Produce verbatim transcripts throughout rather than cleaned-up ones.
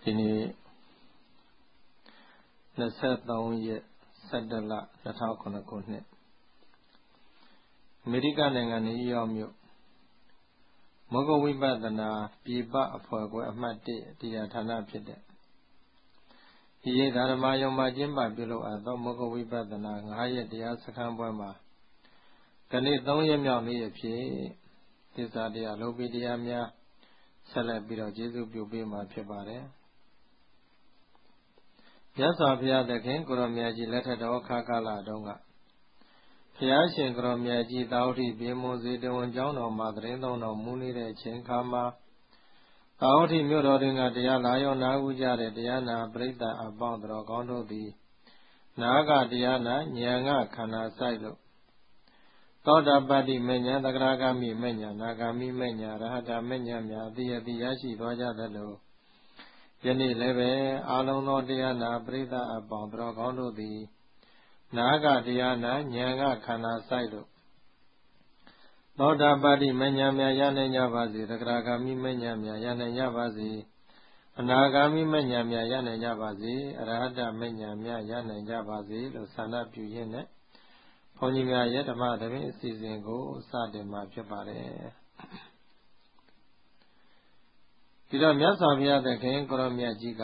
ဒီနေ့၂၃ရက်၁၁လ၂၀၀၇ခုနှစ်အမေရိကန်နိုင်ငံနယူးယောက်မြို့မောဂဝိပဿနာပြည်ပအဖွဲ့ခွဲအမှတ်၁တရားဌာနဖြစ်တဲ့ဒီရိပ်သာဓမ္မယုံမှာကျင်းပပြုလုပ်အပ်သောမောဂဝိပဿနာ၅ရက်တရားစခန်းပွဲမှာကနေ့၃ရက်မြောက်နေ့အဖြစ်သစ္စာတရားလောဘီတရားများဆက်လက်ပြီးတော့ကျေးဇူးပြုပေးမှာဖြစ်ပါတယ်မြတ်စွာဘုရားသခင်ကိုရောမြတ်ကြီးလက်ထက်တော်ခါကာလတုန်းကဘုရားရှင်ကိုရောမြတ်ကြီးတာဝတိပြေမွန်စေတဝန်ကျောင်းတော်မှာသတင်းသုံးတော်မူနေတဲ့အချိန်ခါမှာတာဝတိမြို့တော်တွင်ကတရားလာရောနာဟုကြတဲ့တရားနာပရိသတ်အပေါင်းတော်ကောင်းတို့သည်နာဂတရားနာဉာဏ်ကခန္ဓာဆိုင်လို့သောတာပတ္တိမဉ္ဇဉ်သဂရဂမိမဉ္ဇဉ်နာဂာမိမဉ္ဇဉ်ရဟတမဉ္ဇဉ်များအတိအတိရရှိသွားကြသလိုယနေ့လည်းပဲအာလုံးသောတရားနာပရိသတ်အပေါင်းတော်ကောင်းတို့သည်နာဂတရားနာဉာဏ်ကခန္ဓာဆိုင်လို့သောတာပတ္တိမဉ္ဇဉ်များရနိုင်ကြပါစေသဂရဂမိမဉ္ဇဉ်များရနိုင်ကြပါစေအနာဂာမိမဉ္ဇဉ်များရနိုင်ကြပါစေအရဟတမဉ္ဇဉ်များရနိုင်ကြပါစေလို့ဆန္ဒပြုရင်းနဲ့ဘုန်းကြီးများရဲ့ဓမ္မသဘင်အစီအစဉ်ကိုစတင်မှာဖြစ်ပါတယ်ဒီတော့မြတ်စွာဘုရားသခင်ကိုရောမြတ်ကြီးက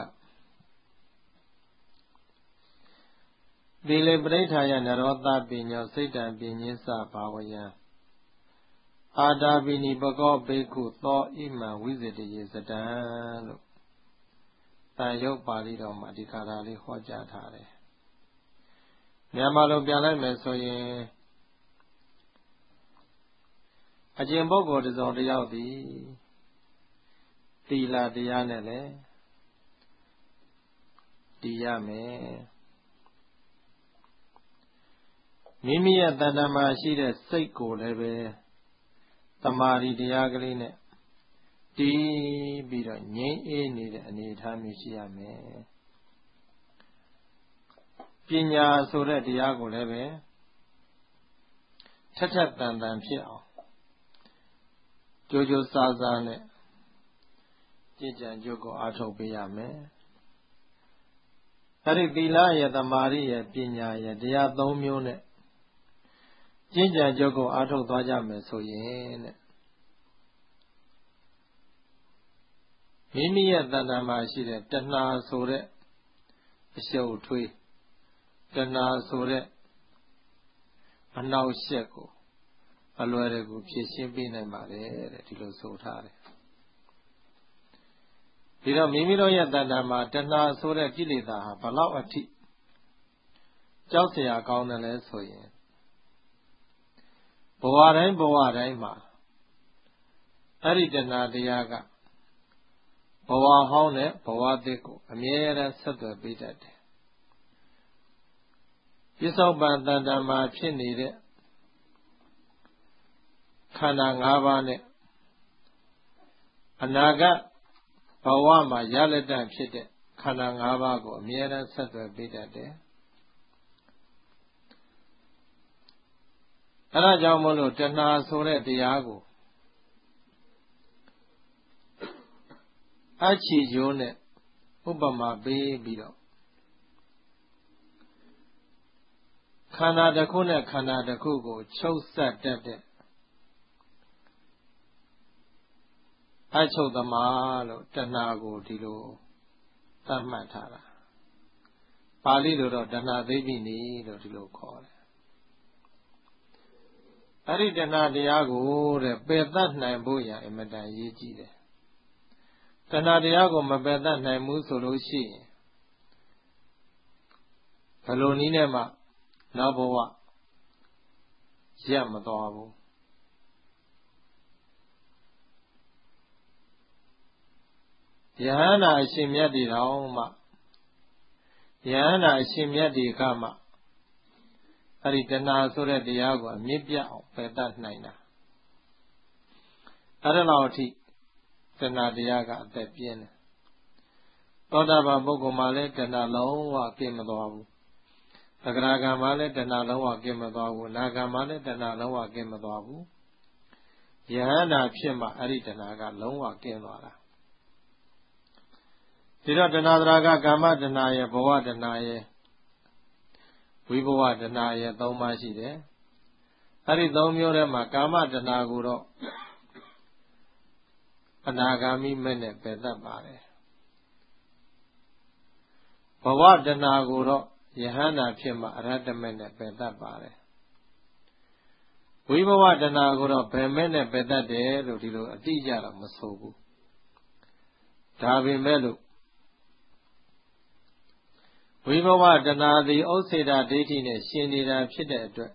သီလေပရိဋ္ဌာယနရောသပညောစိတ်တံပညင်းစဘာဝယံအာတာပိနိပကောဘိက္ခုသောဣမံဝိဇိတယေစတံလို့တန်ရုပ်ပါဠိတော်မှာဒီခါဒါလေးဟောကြားထားတယ်မြန်မာလိုပြန်လိုက်မယ်ဆိုရင်အကျင့်ပုဂ္ဂိုလ်တစ်စုံတစ်ယောက်သည်သီလတရားနဲ့လည်းတည်ရမယ်မိမိရဲ့တဏ္ဍာမှာရှိတဲ့စိတ်ကိုလည်းပဲတမာရီတရားကလေးနဲ့တည်ပြီးတော့ငြိမ်းအေးနေတဲ့အနေအထားမျိုးရှိရမယ်ပညာဆိုတဲ့တရားကိုလည်းပဲထက်ထက်တန်တန်ဖြစ်အောင်ကြိုးကြိုးစားစားနဲ့ကြည်ကြံကြိုးကိုအားထုတ်ပေးရမယ်အဲ့ဒီသီလရဲ့သမာဓိရဲ့ပညာရဲ့တရားသုံးမျိုးနဲ့ကြည်ကြံကြိုးကိုအားထုတ်သွားကြမယ်ဆိုရင်တဲ့မိမိရဲ့တဏ္ဍာမှာရှိတဲ့တဏှာဆိုတဲ့အရှုပ်ထွေးတဏှာဆိုတဲ့အနှောက်အယှက်ကိုအလွယ်တကူဖြည့်ရှင်းပေးနိုင်ပါတယ်တဲ့ဒီလိုဆိုထားတယ်ဒီတော့မိမိတို့ရဲ့တဏ္ဍာမှာတဏှာဆိုတဲ့ကိလေသာဟာဘလောက်အထိကြောက်စရာကောင်းတယ်လဲဆိုရင်ဘဝတိုင်းဘဝတိုင်းမှာအဲ့ဒီတဏှာတရားကဘဝဟောင်းနဲ့ဘဝသစ်ကိုအမြဲတမ်းဆက်သွယ်ပေးတတ်တယ်ပစ္စုပန်တဏ္ဍာမှာဖြစ်နေတဲ့ခန္ဓာ၅ပါးနဲ့အနာဂတ်ဘဝမှာရလက်တန့်ဖြစ်တဲ့ခန္ဓာ၅ပါးကိုအမြဲတမ်းဆက်သွယ်ပေးတတ်တယ်အဲဒါကြောင့်မို့လို့တဏှာဆိုတဲ့တရားကိုအချီကျိုးနဲ့ဥပမာပေးပြီးတော့ခန္ဓာတစ်ခုနဲ့ခန္ဓာတစ်ခုကိုချုပ်ဆက်တတ်တဲ့အချုပ်သမားလို့တဏှာကိုဒီလိုသတ်မှတ်ထားတာပါဠိလိုတော့တဏှာသိပ္ပိနိလို့ဒီလိုခေါ်တယ်အဲ့ဒီတဏှာတရားကိုတဲ့ပယ်တတ်နိုင်ဖို့ရအင်မတန်အရေးကြီးတယ်တဏှာတရားကိုမပယ်တတ်နိုင်ဘူးဆိုလို့ရှိရင်ဘယ်လိုနည်းနဲ့မှနောက်ဘဝရက်မသွားဘူးယဟန္တာအရှင်မြတ်တွေတောင်မှယဟန္တာအရှင်မြတ်တွေကမှအဲ့ဒီတဏှာဆိုတဲ့တရားကိုအမြင့်ပြအောင်ပယ်တတ်နိုင်တာအဲ့ဒါလောက်အထိတဏှာတရားကအသက်ပြင်းတယ်သောတာပန်ပုဂ္ဂိုလ်မှလည်းတဏှာလုံးဝကင်းမသွားဘူးသဂရဂံမှာလည်းတဏှာလုံးဝကင်းမသွားဘူးအနာဂံမှာလည်းတဏှာလုံးဝကင်းမသွားဘူးယဟန္တာဖြစ်မှအဲ့ဒီတဏှာကလုံးဝကင်းသွားတာဒီတော့တဏှာသရာကကာမတဏှာရဲ့ဘဝတဏှာရဲ့ဝိဘဝတဏှာရဲ့သုံးပါးရှိတယ်အဲ့ဒီသုံးမျိုးထဲမှာကာမတဏှာကိုတော့အနာဂါမိမဲ့နဲ့ပယ်တတ်ပါတယ်ဘဝတဏှာကိုတော့ယဟန္တာဖြစ်မှအရဟတမဲ့နဲ့ပယ်တတ်ပါတယ်ဝိဘဝတဏှာကိုတော့ဘယ်မဲ့နဲ့ပယ်တတ်တယ်လို့ဒီလိုအတိအကျတော့မဆိုဘူးဒါပေမဲ့လို့ဝိဘဝတဏှာသည်ဥစ္စေတဒိဋ္ဌိနဲ့ရှင်နေတာဖြစ်တဲ့အတွက်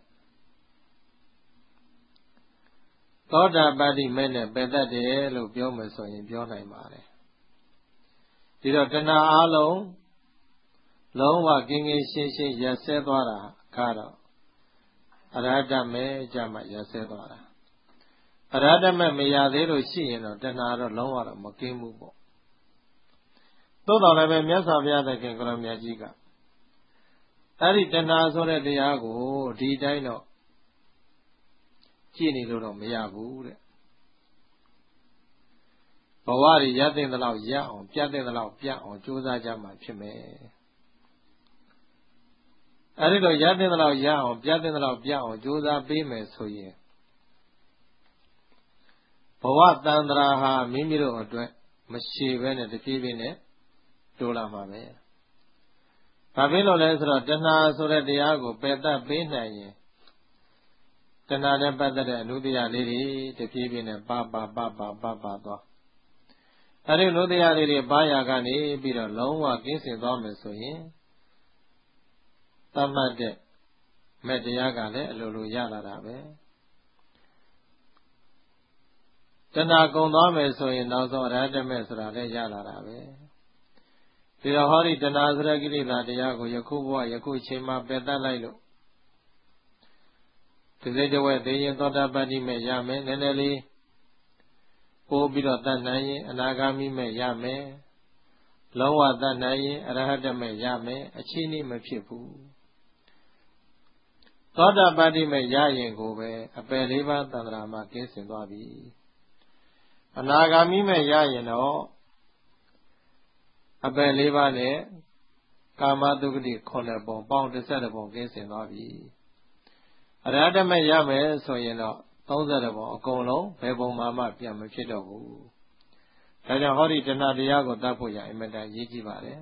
သောတာပတ္တိမဲ့နဲ့ပယ်တတ်တယ်လို့ပြောမယ်ဆိုရင်ပြောနိုင်ပါတယ်ဒီတော့တဏှာအလုံးလုံးဝကင်းကင်းရှင်းရှင်းရပ်စဲသွားတာကတော့အရဟတမဲ့ကြမှာရပ်စဲသွားတာအရဟတမဲ့မရသေးလို့ရှိရင်တော့တဏှာတော့လုံးဝတော့မကင်းဘူးပေါ့သို့တော်လည်းပဲမြတ်စွာဘုရားသခင်ကိုရောမြတ်ကြီးကအဲ့ဒီတဏှာဆိုတဲ့တရားကိုဒီတိုင်းတော့ကြည့်နေလို့တော့မရဘူးတဲ့ဘဝရည်ရတဲ့တလောက်ရအောင်ပြတ်တဲ့တလောက်ပြတ်အောင်ကြိုးစားကြမှာဖြစ်မယ်အဲ့ဒီတော့ရတဲ့တလောက်ရအောင်ပြတ်တဲ့တလောက်ပြတ်အောင်ကြိုးစားပေးမယ်ဆိုရင်ဘဝတန်ត្រာဟာမိမိတို့အတွက်မရှည်ပဲနဲ့တပြေးပြေးနဲ့တိုးလာမှာပဲဘာဖြစ်လို့လဲဆိုတော့တဏှာဆိုတဲ့တရားကိုပယ်တတ်ပေးနိုင်ရင်တဏှာနဲ့ပတ်သက်တဲ့အနုတ္တရလေးတွေတပြေးပြေးနဲ့ပါပါပါပါပါပါသွားအဲဒီအနုတ္တရလေးတွေပါရကနေပြီးတော့လုံးဝကင်းစင်သွားမယ်ဆိုရင်သတ်မှတ်တဲ့မဲ့တရားကလည်းအလိုလိုရလာတာပဲတဏှာကုန်သွားမယ်ဆိုရင်နောက်ဆုံးအရဟတမဲ့ဆိုတာလည်းရလာတာပဲဒီတော့ဟောဒီတဏှာဆိုတဲ့ကိလေသာတရားကိုယခုဘဝယခုချိန်မှာပယ်တတ်လိုက်လို့ဒီစိတ်တဝက်သိရင်သောတာပတ္တိမဲ့ရမယ်နည်းနည်းလေးပို့ပြီးတော့တတ်နိုင်ရင်အနာဂါမိမဲ့ရမယ်လုံးဝတတ်နိုင်ရင်အရဟတမဲ့ရမယ်အချင်းနည်းမဖြစ်ဘူးသောတာပတ္တိမဲ့ရရင်ကိုပဲအပယ်လေးပါးသံဃာမှာကင်းစင်သွားပြီအနာဂါမိမဲ့ရရင်တော့အပယ်လေးပါးနဲ့ကာမတုဂ္ဂတိခုနှစ်ပုံပေါင်းတစ်ဆက်ပုံကင်းစင်သွားပြီအရဟတမဲ့ရမယ်ဆိုရင်တော့သုံးဆယ်ပုံအကုန်လုံးဘယ်ပုံမှမှပြန်မဖြစ်တော့ဘူးဒါကြောင့်ဟောဒီတဏှာတရားကိုတတ်ဖို့ရအင်မတန်ရေးကြည့်ပါတယ်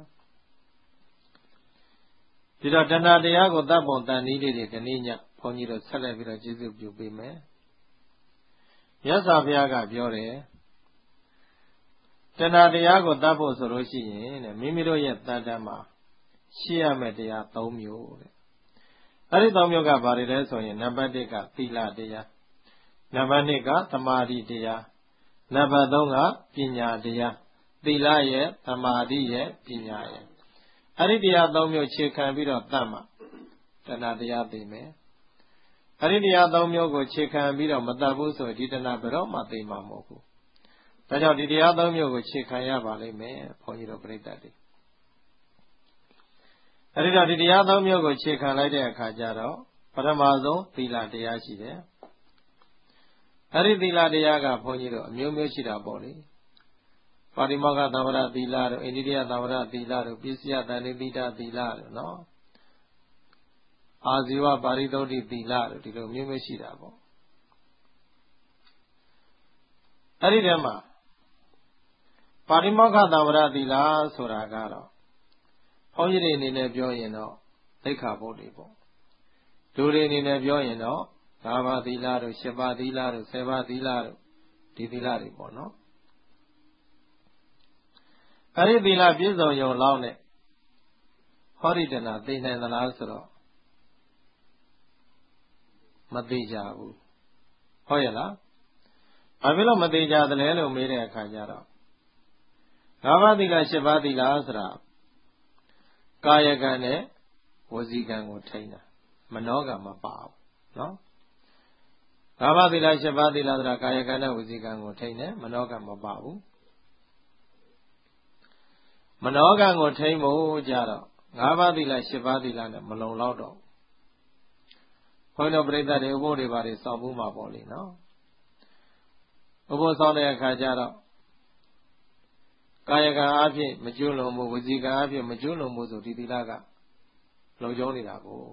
ဒီတော့တဏှာတရားကိုတတ်ပုံတန်နည်းလေးတွေဒီနေ့ညဘုန်းကြီးတို့ဆက်လက်ပြီးတော့ကျေးဇူးပြုပေးမယ်မြတ်စွာဘုရားကပြောတယ်တဏှာတရားကိုတတ်ဖို့ဆိုလို့ရှိရင်တဲ့မိမိတို့ရဲ့တဏ္ဍာမှာရှိရမယ့်တရား၃မျိုးတဲ့အဲ့ဒီ၃မျိုးကဘာတွေလဲဆိုရင်နံပါတ်၁ကသီလတရားနံပါတ်၂ကသမာဓိတရားနံပါတ်၃ကပညာတရားသီလရဲ့သမာဓိရဲ့ပညာရဲ့အဲ့ဒီတရား၃မျိုးခြေခံပြီးတော့တတ်မှတဏှာတရားသိမယ်အဲ့ဒီတရား၃မျိုးကိုခြေခံပြီးတော့မတတ်ဘူးဆိုရင်ဒီတဏှာဘယ်တော့မှသိမှာမဟုတ်ဘူးဒါကြောင့်ဒီတရား၃မျိုးကိုခြေခံရပါလိမ့်မယ်ဘုန်းကြီးတို့ပြိတ္တတွေအဲဒီတော့ဒီတရား၃မျိုးကိုခြေခံလိုက်တဲ့အခါကျတော့ပထမဆုံးသီလတရားရှိတယ်အဲဒီသီလတရားကဘုန်းကြီးတို့အမျိုးမျိုးရှိတာပေါ့လေပါတိမောက္ခသဗ္ဗရသီလတို့အိန္ဒိယသဗ္ဗရသီလတို့ပစ္စယတဏိတိတသီလတို့နော်အာဇီဝပါရိသုဒ္ဓိသီလတို့ဒီလိုမျိုးမျိုးရှိတာပေါ့အဲဒီထဲမှာပါတိမောက္ခသဗ္ဗရသီလဆိုတာကတော့ဘုန်းကြီးတွေအနေနဲ့ပြောရင်တော့သိက္ခာပုဒ်တွေပေါ့လူတွေအနေနဲ့ပြောရင်တော့၅ပါးသီလတို့၈ပါးသီလတို့၁၀ပါးသီလတို့ဒီသီလတွေပေါ့နော်အဲဒီသီလပြည့်စုံရုံလောက်နဲ့ဟောဒီတဏှာသိနိုင်သလားဆိုတော့မသိကြဘူးဟုတ်ရဲ့လားဘာဖြစ်လို့မသိကြသလဲလို့မေးတဲ့အခါကျတော့၅ပါးသီလ၈ပါးသီလဆိုတာကာယကံနဲ့ဝစီကံကိုထိန်းတာမနောကံမပါဘူးနော်၅ပါးသီလ၈ပါးသီလဆိုတာကာယကံနဲ့ဝစီကံကိုထိန်းတယ်မနောကံမပါဘူးမနောကံကိုထိန်းဖို့ကြတော့၅ပါးသီလ၈ပါးသီလနဲ့မလုံလောက်တော့ဘုန်းတော်ပြိဿတွေဥပုသ်တွေပါတွေစောင့်ဖို့မှာပေါ့လေနော်ဥပုသ်ဆောင်တဲ့အခါကျတော့ကာယကံအဖြစ်မကျွလွန်မှုဝစီကံအဖြစ်မကျွလွန်မှုဆိုဒီသီလကလုံခြုံနေတာကို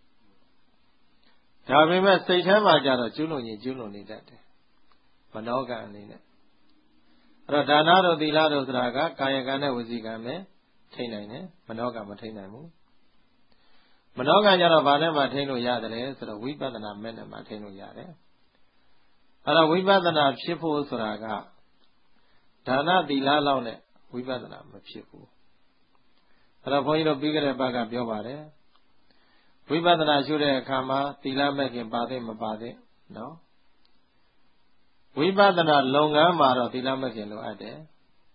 ဒါပေမဲ့စိတ်ထဲမှာကြတော့ကျွလွန်ရင်ကျွလွန်နေတတ်တယ်မနောကံအနေနဲ့အဲ့တော့ဒါနတို့သီလတို့ဆိုတာကကာယကံနဲ့ဝစီကံပဲထိန်းနိုင်တယ်မနောကံမထိန်းနိုင်ဘူးမနောကံကြတော့ဘာနဲ့မှထိန်းလို့ရတယ်လဲဆိုတော့ဝိပဿနာမဲ့နဲ့မှထိန်းလို့ရတယ်အဲ့တော့ဝိပဿနာဖြစ်ဖို့ဆိုတာကဒါနသီလလောက်နဲ့ဝိပဿနာမဖြစ်ဘူးအဲ့တော့ဘုန်းကြီးတို့ပြီးကြတဲ့ဘက်ကပြောပါတယ်ဝိပဿနာရှုတဲ့အခါမှာသီလမဲ့ခင်ပါသိမပါသိနော်ဝိပဿနာလုပ်ငန်းမှာတော့သီလမဲ့ခင်လိုအပ်တယ်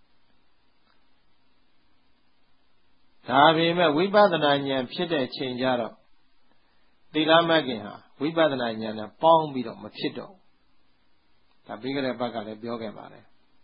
ဒါပေမဲ့ဝိပဿနာဉာဏ်ဖြစ်တဲ့ချိန်ကြတော့သီလမဲ့ခင်ဟာဝိပဿနာဉာဏ်နဲ့ပေါင်းပြီးတော့မဖြစ်တော့ဒါပြီးကြတဲ့ဘက်ကလည်းပြောခဲ့ပါတယ်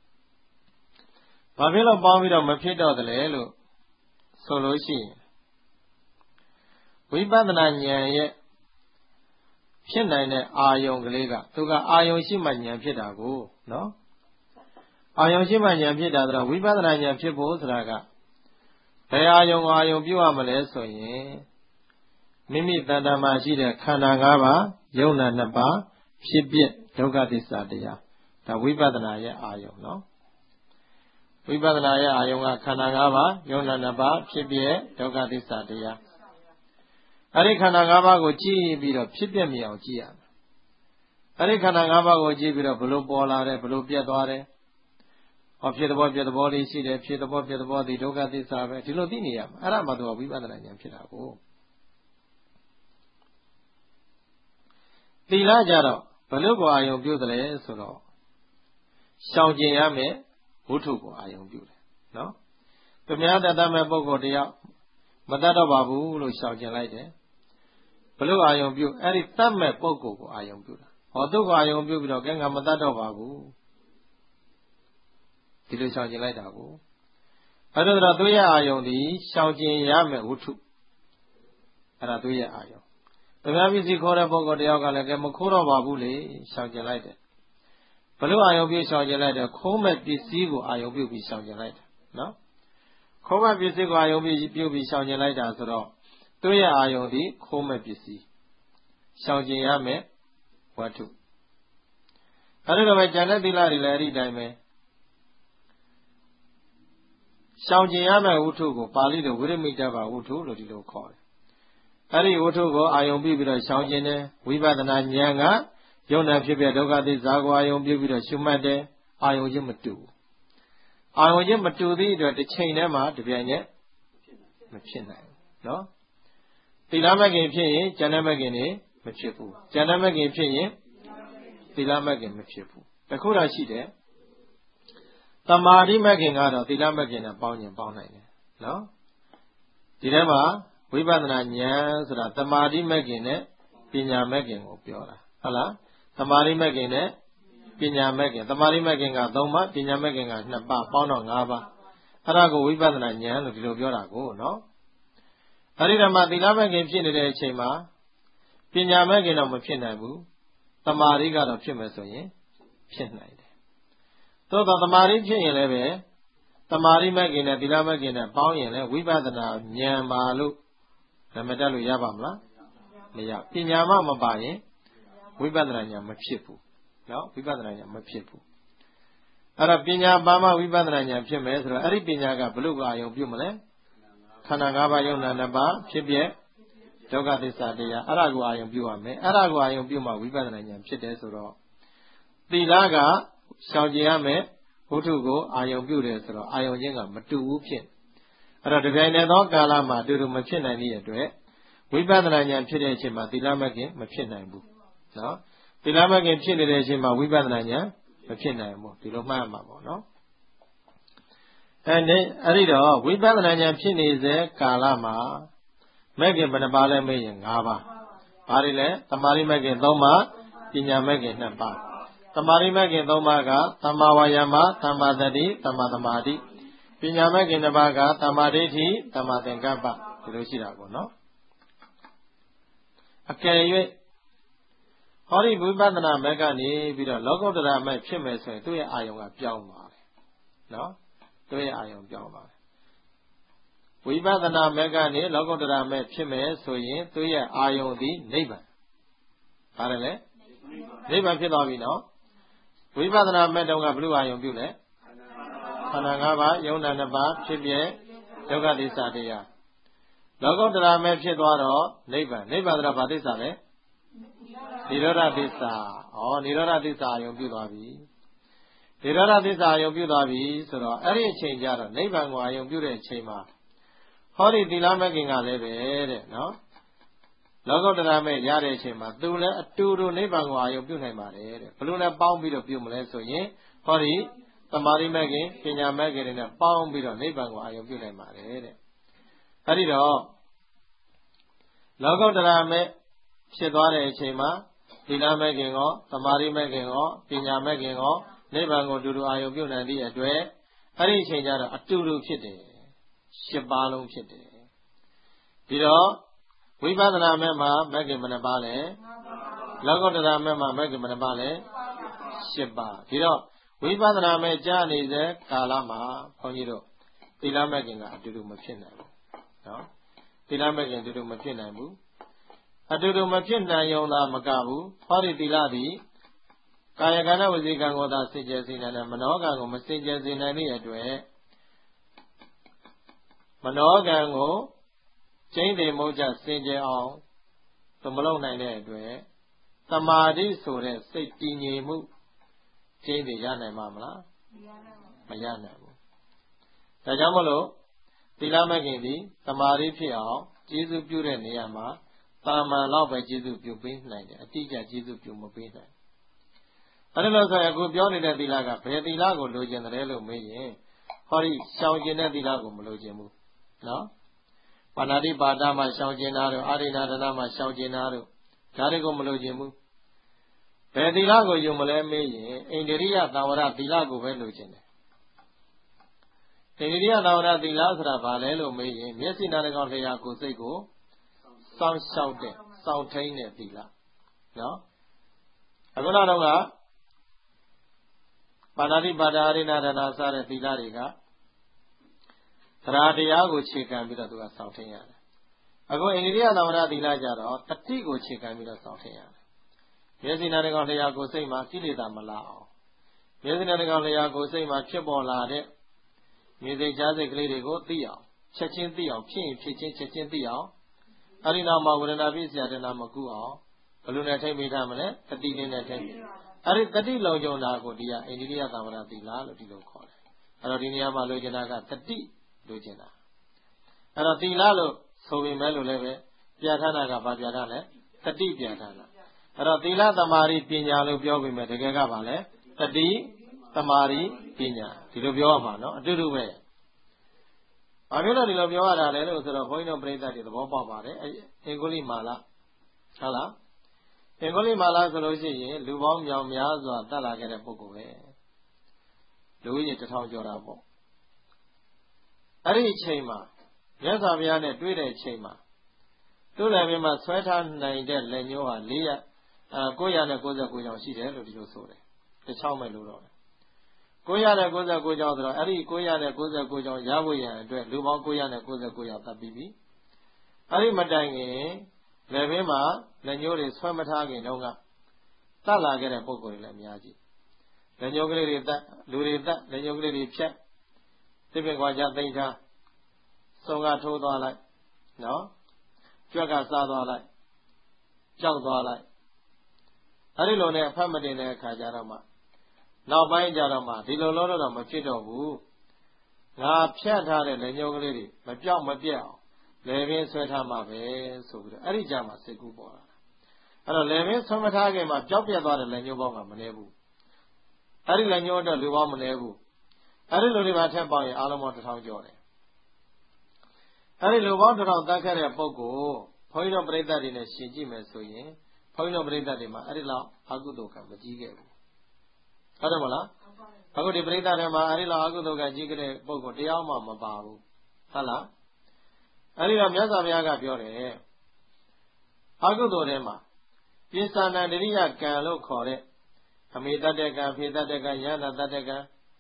ဘာဖြစ်လို့ပေါင်းပြီးတော့မဖြစ်တော့တယ်လဲလို့ဆိုလို့ရှိရင်ဝိပဿနာဉာဏ်ရဲ့ဖြစ်နိုင်တဲ့အာယုံကလေးကသူကအာယုံရှိမှဉာဏ်ဖြစ်တာကိုနော်အာယုံရှိမှဉာဏ်ဖြစ်တာဆိုတော့ဝိပဿနာဉာဏ်ဖြစ်ဖို့ဆိုတာကဘယ်အာယုံအာယုံပြုရမလဲဆိုရင်မိမိတဏ္ဍာမှာရှိတဲ့ခန္ဓာ၅ပါးယုံနာနှစ်ပါးဖြစ်ပြဒုက္ခသစ္စာတရားဒါဝိပဿနာရဲ့အာယုံနော်ဝိပဿနာရဲ့အာယုံကခန္ဓာ၅ပါးယုံနာနှစ်ပါးဖြစ်ပြဒုက္ခသစ္စာတရားအဲ့ဒီခန္ဓာ၅ပါးကိုကြည့်ပြီးတော့ဖြစ်ပြမြင်အောင်ကြည့်ရမယ်အဲ့ဒီခန္ဓာ၅ပါးကိုကြည့်ပြီးတော့ဘလို့ပေါ်လာတယ်ဘလို့ပြတ်သွားတယ်ဟောဖြစ်တဲ့ဘောပြတ်တဲ့ဘောလေးရှိတယ်ဖြစ်တဲ့ဘောပြတ်တဲ့ဘောဒီဒုက္ခသစ္စာပဲဒီလိုသိနေရမှာအဲ့ဒါမှတော့ဝိပဿနာဉာဏ်ဖြစ်တာကိုသီလကြတော့ဘလို့ကိုအာယုံပြုတယ်လဲဆိုတော့ရှောင်ကျင်ရမယ်ဝုထုကိုအာယုံပြုတယ်နော်သူများတတ်တတ်မဲ့ပုဂ္ဂိုလ်တယောက်မတတ်တော့ပါဘူးလို့ရှောင်ကျင်လိုက်တယ်ဘလို့အာယုံပြုအဲ့ဒီတတ်မဲ့ပုဂ္ဂိုလ်ကိုအာယုံပြုတာဟောသူ့ကိုအာယုံပြုပြီးတော့ကဲငါမတတ်တော့ပါဘူးဒီလိုရှောင်ကျင်လိုက်တာကိုအဲ့ဒါတော့သူရဲ့အာယုံဒီရှောင်ကျင်ရမယ်ဝုထုအဲ့ဒါသူရဲ့အာယုံသူများပစ္စည်းခေါ်တဲ့ပုဂ္ဂိုလ်တယောက်ကလည်းကဲမခိုးတော့ပါဘူးလေရှောင်ကျင်လိုက်တယ်ဘလို့အာယုံပြုရှောင်ကျင်လိုက်တယ်ခိုးမဲ့ပစ္စည်းကိုအာယုံပြုပြီးရှောင်ကျင်လိုက်တယ်နော်ခိုးမဲ့ပစ္စည်းကိုအာယုံပြုပြုပြီးရှောင်ကျင်လိုက်တာဆိုတော့သူရဲ့အာယုံဒီခိုးမဲ့ပစ္စည်းရှောင်ကျင်ရမယ်ဝတ္ထုအဲ့ဒါပဲဉာဏ်နဲ့သီလတွေလည်းအဲ့ဒီတိုင်းပဲရှောင်ကျင်ရမယ်ဝတ္ထုကိုပါဠိလိုဝိရမိတ္တဘာဝတ္ထုလို့ဒီလိုခေါ်တယ်အဲ့ဒီဝတ္ထုကိုအာယုံပြုပြီးတော့ရှောင်ကျင်တယ်ဝိပဿနာဉာဏ်ကယုံနာဖြစ်ပြဒုက္ခသစ္စာကိုအာယုံပြုပြီးတော့ရှုမှတ်တယ်အာယုံချင်းမတူအာယုံချင်းမတူသည့်အတွက်တစ်ချိန်တည်းမှာတပြိုင်နက်မဖြစ်နိုင်ဘူးနော်သီလမဂ္ဂင်ဖြစ်ရင်ဉာဏ်မဂ္ဂင်နေမဖြစ်ဘူးဉာဏ်မဂ္ဂင်ဖြစ်ရင်သီလမဂ္ဂင်မဖြစ်ဘူးတခုတော့ရှိတယ်သမာဓိမဂ္ဂင်ကတော့သီလမဂ္ဂင်နဲ့ပေါင်းရင်ပေါင်းနိုင်တယ်နော်ဒီထဲမှာဝိပဿနာဉာဏ်ဆိုတာသမာဓိမဂ္ဂင်နဲ့ပညာမဂ္ဂင်ကိုပြောတာဟုတ်လားသမာဓိမဂ္ဂင်နဲ့ပညာမဂ္ဂင်သမာဓိမဂ္ဂင်ကသုံးပါးပညာမဂ္ဂင်ကနှစ်ပါးပေါင်းတော့၅ပါးအဲ့ဒါကိုဝိပဿနာဉာဏ်လို့ဒီလိုပြောတာကိုနော်အဲ့ဒီတော့မှသီလမဂ္ဂင်ဖြစ်နေတဲ့အချိန်မှာပညာမဂ္ဂင်တော့မဖြစ်နိုင်ဘူးသမာဓိကတော့ဖြစ်မယ်ဆိုရင်ဖြစ်နိုင်တယ်သို့တော့သမာဓိဖြစ်ရင်လည်းပဲသမာဓိမဂ္ဂင်နဲ့သီလမဂ္ဂင်နဲ့ပေါင်းရင်လည်းဝိပဿနာဉာဏ်ပါလို့နာမည်တက်လို့ရပါမလားမရပညာမှမပါရင်ဝိပဿနာဉာဏ်မဖြစ်ဘူးနော်ဝိပဿနာဉာဏ်မဖြစ်ဘူးအဲ့တော့ပညာပါမှဝိပဿနာဉာဏ်ဖြစ်မယ်ဆိုတော့အဲ့ဒီပညာကဘလို့အာယုံပြုမလဲခန္ဓာ၅ပါးယုံနာနှစ်ပါးဖြစ်ပြဒုက္ခသစ္စာတရားအဲ့ဒါကိုအာယုံပြုရမယ်အဲ့ဒါကိုအာယုံပြုမှဝိပဿနာဉာဏ်ဖြစ်တယ်ဆိုတော့သီလကရှောင်ကျင်ရမယ်ဝုထုကိုအာယုံပြုတယ်ဆိုတော့အာယုံချင်းကမတူဘူးဖြစ်အဲ့တော့တပြိုင်တည်းသောကာလမှာအတူတူမဖြစ်နိုင်တဲ့အတွက်ဝိပဿနာဉာဏ်ဖြစ်တဲ့အချိန်မှာသီလမဂ္ဂင်မဖြစ်နိုင်ဘူးနော်သီလမဂ္ဂင်ဖြစ်နေတဲ့အချိန်မှာဝိပဿနာဉာဏ်မဖြစ်နိုင်ဘူးဒီလိုမှတ်ရမှာပေါ့နော်အဲဒီအဲ့ဒီတော့ဝိပဿနာဉာဏ်ဖြစ်နေစေကာလမှာမဂ္ဂင်ဘယ်နှပါးလဲမေးရင်၅ပါးဘာတွေလဲသမာဓိမဂ္ဂင်၃ပါးပညာမဂ္ဂင်၂ပါးသမာဓိမဂ္ဂင်၃ပါးကသမ္မာဝါယာမသမ္မာသတိသမ္မာသမာဓိပညာမဂ္ဂင်၂ပါးကသမ္မာဒိဋ္ဌိသမ္မာသင်္ကပ္ပဒီလိုရှိတာပေါ့နော်အကယ်၍ဟောဒီဝိပဿနာမဲ့ကနေပြီးတော့လောကုတ္တရာမဲ့ဖြစ်မယ်ဆိုရင်သူ့ရဲ့အာယုံကပြောင်းသွားတယ်နော်သူရဲ့အာယုံပြောင်းသွားတယ်ဝိပဿနာမဲ့ကနေလောကုတ္တရာမဲ့ဖြစ်မယ်ဆိုရင်သူရဲ့အာယုံသည်နိဗ္ဗာန်ပါတယ်လေနိဗ္ဗာန်ဖြစ်သွားပြီနော်ဝိပဿနာမဲ့တုန်းကဘုလူအာယုံပြုလဲခန္ဓာ၅ပါးယုံနာနှစ်ပါးဖြစ်ပြဒုက္ခသစ္စာတရားလောကုတ္တရာမဲ့ဖြစ်သွားတော့နိဗ္ဗာန်နိဗ္ဗာန်ဆိုတာဘာသစ္စာလဲနိရောဓသစ္စာဩနိရောဓသစ္စာအာယုံပြုသွားပြီနိရောဓသစ္စာအာယုံပြုသွားပြီဆိုတော့အဲ့ဒီအချိန်ကျတော့နိဗ္ဗာန်ကိုအာယုံပြုတဲ့အချိန်မှာဟောဒီသီလမဲ့ခင်ကလည်းပဲတဲ့နော်လောကုတ္တရာမဲ့ရတဲ့အချိန်မှာသူလည်းအတူတူနိဗ္ဗာန်ကိုအာယုံပြုနိုင်ပါတယ်တဲ့ဘယ်လိုလဲပေါင်းပြီးတော့ပြုမလဲဆိုရင်ဟောဒီသမာဓိမဲ့ခင်ပညာမဲ့ခင်တွေနဲ့ပေါင်းပြီးတော့နိဗ္ဗာန်ကိုအာယုံပြုနိုင်ပါတယ်တဲ့အဲ့ဒီတော့လောကုတ္တရာမဲ့ဖြစ်သွားတဲ့အချိန်မှာသီလမဲ့ခင်ရောသမာဓိမဲ့ခင်ရောပညာမဲ့ခင်ရောနိဗ္ဗာန်ကိုအတူတူအာယုံပြုနိုင်သည့်အတွက်အဲ့ဒီအချိန်ကျတော့အတူတူဖြစ်တယ်ရှစ်ပါးလုံးဖြစ်တယ်ဒီတော့ဝိပဿနာမဲ့မှာမဲ့ခင်ဘယ်နှပါလဲလောကုတ္တရာမဲ့မှာမဲ့ခင်ဘယ်နှပါလဲရှစ်ပါးဒီတော့ဝိပဿနာမဲ့ကြားနေတဲ့ကာလမှာဘုန်းကြီးတို့သီလမဲ့ခင်ကအတူတူမဖြစ်နိုင်ဘူးနော်သီလမဲ့ခင်အတူတူမဖြစ်နိုင်ဘူးအတူတူမဖြစ်နိုင်ုံသာမကဘူးဟောဒီသီလသည်ကာယကံနဲ့ဝစီကံကိုသာစင်ကြယ်စေနိုင်တယ်မနောကံကိုမစင်ကြယ်စေနိုင်တဲ့အတွက်မနောကံကိုကျင့်တယ်မို့ကြစင်ကြယ်အောင်သမလုံးနိုင်တဲ့အတွက်သမာဓိဆိုတဲ့စိတ်တည်ငြိမ်မှုကျင့်တယ်ရနိုင်မှာမလားမရနိုင်ဘူးဒါကြောင့်မလို့သီလမဲ့ခင်သည်သမာဓိဖြစ်အောင်ကျေးဇူးပြုတဲ့နေရာမှာတာမန်တော့ပဲကျေးဇူးပြုပေးနိုင်တယ်အတိအကျကျေးဇူးပြုမပေးနိုင်အဲ့ဒါလို့ဆိုရင်အခုပြောနေတဲ့သီလကဘယ်သီလကိုလိုချင်တယ်လို့မေးရင်ဟောဒီရှောင်ကျင်တဲ့သီလကိုမလိုချင်ဘူးနော်ပါဏာတိပါဒမှာရှောင်ကျင်တာတို့အာရိဏဒနာမှာရှောင်ကျင်တာတို့ဒါတွေကိုမလိုချင်ဘူးဘယ်သီလကိုယူမလဲမေးရင်အိန္ဒိယသာဝရသီလကိုပဲလိုချင်တယ်အိန္ဒိယသာဝရသီလဆိုတာဘာလဲလို့မေးရင်မျက်စိနားကောင်လျှာကိုယ်စိတ်ကိုစောင့်ရှောက်တဲ့စောင့်ထိန်တဲ့သီလနော်အခုနောက်တော့ကပါဏာတိပါဒအာရိဏဒနာစတဲ့သီလတွေကတရားတရားကိုခြေခံပြီးတော့သူကစောင့်ထိန်ရတယ်အခုအိန္ဒိယသာဝရသီလကြတော့တတိကိုခြေခံပြီးတော့စောင့်ထိန်ရတယ်မျက်စိနားကောင်လျှာကိုယ်စိတ်မှာကိလေသာမလာအောင်မျက်စိနားကောင်လျှာကိုယ်စိတ်မှာဖြစ်ပေါ်လာတဲ့မြေစိတ်ကြားစိတ်ကလေးတွေကိုသိအောင်ချက်ချင်းသိအောင်ဖြစ်ရင်ဖြစ်ချင်းချက်ချင်းသိအောင်အဲ့ဒီနောက်မှာဝေဒနာပြည့်စရာတဏမကူအောင်ဘယ်လိုနဲ့ထိမ့်မိထားမလဲတတိလေးနဲ့ထိမ့်အဲ့ဒီတတိလုံကြုံတာကိုဒီကအိန္ဒိယသာဝရသီလလို့ဒီလိုခေါ်တယ်အဲ့တော့ဒီနေရာမှာလိုချင်တာကတတိလိုချင်တာအဲ့တော့သီလလို့ဆိုပေမဲ့လို့လည်းပဲပြဋ္ဌာန်းတာကဘာပြဋ္ဌာန်းလဲတတိပြဋ္ဌာန်းတာအဲ့တော့သီလသမာဓိပညာလို့ပြောပေမဲ့တကယ်ကဘာလဲတတိသမာဓိပညာဒီလိုပြောရမှာနော်အတူတူပဲဘာဖြစ်လို့ဒီလိုပြောရတာလဲလို့ဆိုတော့ဘုန်းကြီးတို့ပြိဿတွေသဘောပေါက်ပါတယ်အင်္ဂုလိမာလဟုတ်လားအင်္ဂုလိမာလဆိုလို့ရှိရင်လူပေါင်းမြောင်များစွာတက်လာခဲ့တဲ့ပုဂ္ဂိုလ်ပဲလူကြီးတစ်ထောင်ကျော်တာပေါ့အဲ့ဒီအချိန်မှာမြတ်စွာဘုရားနဲ့တွေ့တဲ့အချိန်မှာသူ့လည်းပဲမှာဆွဲထားနိုင်တဲ့လက်ညှိုးဟာ၄၀အဲ၉၉၉ကြောင်ရှိတယ်လို့ဒီလိုဆိုတယ်တစ်ချောင်းပဲလို့တော့၉၉၉ကြောင်ဆိုတော့အဲ့ဒီ၉၉၉ကြောင်ရဖို့ရန်အတွက်လူပေါင်း၉၉၉ယောက်သတ်ပြီးပြီအဲ့ဒီမတိုင်ခင်လက်ဘင်းမှာလက်ညှိုးတွေဆွဲမထားခင်တုန်းကတတ်လာခဲ့တဲ့ပုံကိုယ်တွေလည်းအများကြီးလက်ညှိုးကလေးတွေတတ်လူတွေတတ်လက်ညှိုးကလေးတွေဖြတ်တစ်ပင်ကွာကြသိမ့်ထားစုံကထိုးသွားလိုက်နော်ကြွက်ကစားသွားလိုက်ကြောက်သွားလိုက်အဲ့ဒီလိုနဲ့အဖတ်မတင်တဲ့အခါကျတော့မှနောက်ပိုင်းကျတော့မှဒီလိုလို့တော့မဖြစ်တော့ဘူးငါဖြတ်ထားတဲ့လက်ညှိုးကလေးတွေမပြောက်မပြတ်အောင်လေပင်ဆွဲထားမှာပဲဆိုပြီးတော့အဲ့ဒီကြမှာစိတ်ကူးပေါ်လာတာအဲ့တော့လေပင်ဆွဲမထားခင်မှာပျောက်ပြတ်သွားတဲ့လက်ညှိုးပေါင်းကမနည်းဘူးအဲ့ဒီလက်ညှိုးတော့လူပေါင်းမနည်းဘူးအဲ့ဒီလူတွေပါထက်ပေါင်းရင်အားလုံးပေါင်းတစ်ထောင်ကျော်တယ်အဲ့ဒီလူပေါင်းတစ်ထောင်တတ်ခဲ့တဲ့ပုဂ္ဂိုလ်ဘုန်းကြီးတို့ပြိဿတွေနဲ့ရှင်ကြည့်မယ်ဆိုရင်ဘုန်းကြီးတို့ပြိဿတွေမှာအဲ့ဒီလောက်အကုသိုလ်ကမကြီးခဲ့ဘူးဟုတ်တယ်မလားအခုဒီပြိဿတွေမှာအဲ့ဒီလောက်အကုသိုလ်ကကြီးခဲ့တဲ့ပုဂ္ဂိုလ်တရားမှမပါဘူးဟုတ်လားအဲ့ဒီတော့မြတ်စွာဘုရားကပြောတယ်အကုသိုလ်ထဲမှာပိဿာဏတရိယကံလို့ခေါ်တဲ့အမေတ္တကံဖေတ္တကံယန္တတ္တကံ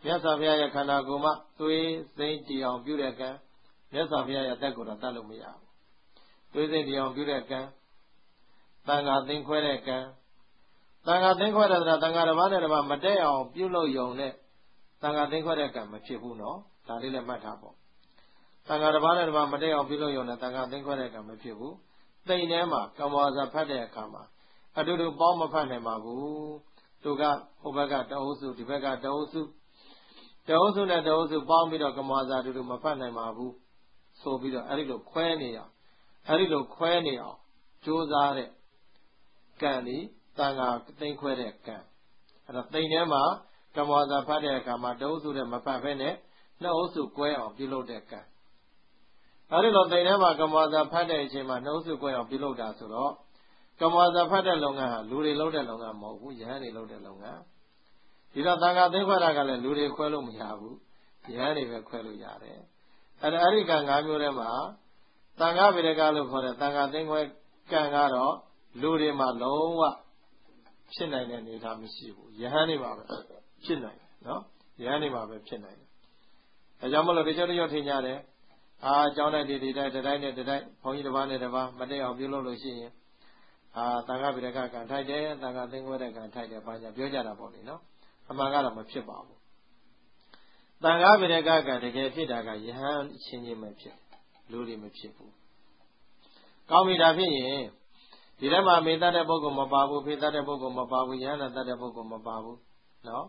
မြတ်စွာဘုရားရဲ့ခန္ဓာကိုယ်မှာသွေးစိမ့်တီအောင်ပြုတဲ့ကံမြတ်စွာဘုရားရဲ့တက်ကိုယ်တော့တတ်လို့မရဘူးသွေးစိမ့်တီအောင်ပြုတဲ့ကံသံဃာသိမ်းခွဲတဲ့ကံသံဃာသိမ်းခွဲတဲ့ဆိုတာသံဃာတစ်ပါးနဲ့တစ်ပါးမတက်အောင်ပြုလုပ်ယုံနဲ့သံဃာသိမ်းခွဲတဲ့ကံမဖြစ်ဘူးနော်ဒါလေးလည်းမှတ်ထားပေါ့သံဃာတစ်ပါးနဲ့တစ်ပါးမတက်အောင်ပြုလုပ်ယုံနဲ့သံဃာသိမ်းခွဲတဲ့ကံမဖြစ်ဘူးသိမ့်ထဲမှာကမ္မဝါစာဖတ်တဲ့အခါမှာအတူတူပေါင်းမဖတ်နိုင်ပါဘူးသူကဟိုဘက်ကတအုပ်စုဒီဘက်ကတအုပ်စုတအုပ်စုနဲ့တအုပ်စုပေါင်းပြီးတော့ကမ္မဝါစာအတူတူမဖတ်နိုင်ပါဘူးဆိုပြီးတော့အဲ့ဒီလိုခွဲနေအောင်အဲ့ဒီလိုခွဲနေအောင်ကြိုးစားတဲ့ကံဒီသံဃာသိမ့်ခွဲတဲ့ကံအဲ့တော့သိမ့်ထဲမှာကမ္မဝါစာဖတ်တဲ့အခါမှာတအုပ်စုနဲ့မဖတ်ဘဲနဲ့နှစ်အုပ်စုကွဲအောင်ပြုလုပ်တဲ့ကံအဲ့ဒီလိုသိမ့်ထဲမှာကမ္မဝါစာဖတ်တဲ့အချိန်မှာနှစ်အုပ်စုကွဲအောင်ပြုလုပ်တာဆိုတော့ကမ္မဝါစာဖတ်တဲ့လုပ်ငန်းဟာလူတွေလုပ်တဲ့လုပ်ငန်းမဟုတ်ဘူးယဟန်တွေလုပ်တဲ့လုပ်ငန်းဒီတော့သံဃာသိမ့်ခွဲတာကလည်းလူတွေခွဲလို့မရဘူးယဟန်တွေပဲခွဲလို့ရတယ်အဲ့ဒါအဲ့ဒီကံ၅မျိုးထဲမှာသံဃာဗေဒကလို့ခေါ်တဲ့သံဃာသိမ့်ခွဲကံကတော့လူတွေမှာလုံးဝဖြစ်နိုင်တဲ့အနေအထားမရှိဘူးယဟန်တွေမှာပဲဖြစ်နိုင်တယ်နော်ယဟန်တွေမှာပဲဖြစ်နိုင်တယ်ဒါကြောင့်မလို့ဒီကျတော့ထင်ကြတယ်အာအကြောင်းတိုက်ဒီဒီတိုက်တိုင်းနဲ့ဒီတိုက်ဘုန်းကြီးတစ်ပါးနဲ့တစ်ပါးမတည့်အောင်ပြုလုပ်လို့ရှိရင်အာသံဃာဗေဒကကံထိုက်တယ်သံဃာသိမ့်ခွဲတဲ့ကံထိုက်တယ်ဘာညာပြောကြတာပေါ့လေနော်အမှန်ကတော့မဖြစ်ပါဘူးသံဃာဗေဒကကံတကယ်ဖြစ်တာကယဟန်ချင်းချင်းပဲဖြစ်လူတွေမဖြစ်ဘူးကောင်းပြီဒါဖြစ်ရင်ဒီထဲမှာမေတ္တာတဲ့ပုဂ္ဂိုလ်မပါဘူးဖေတ္တာတဲ့ပုဂ္ဂိုလ်မပါဘူးယဟန်တတ်တဲ့ပုဂ္ဂိုလ်မပါဘူးနော်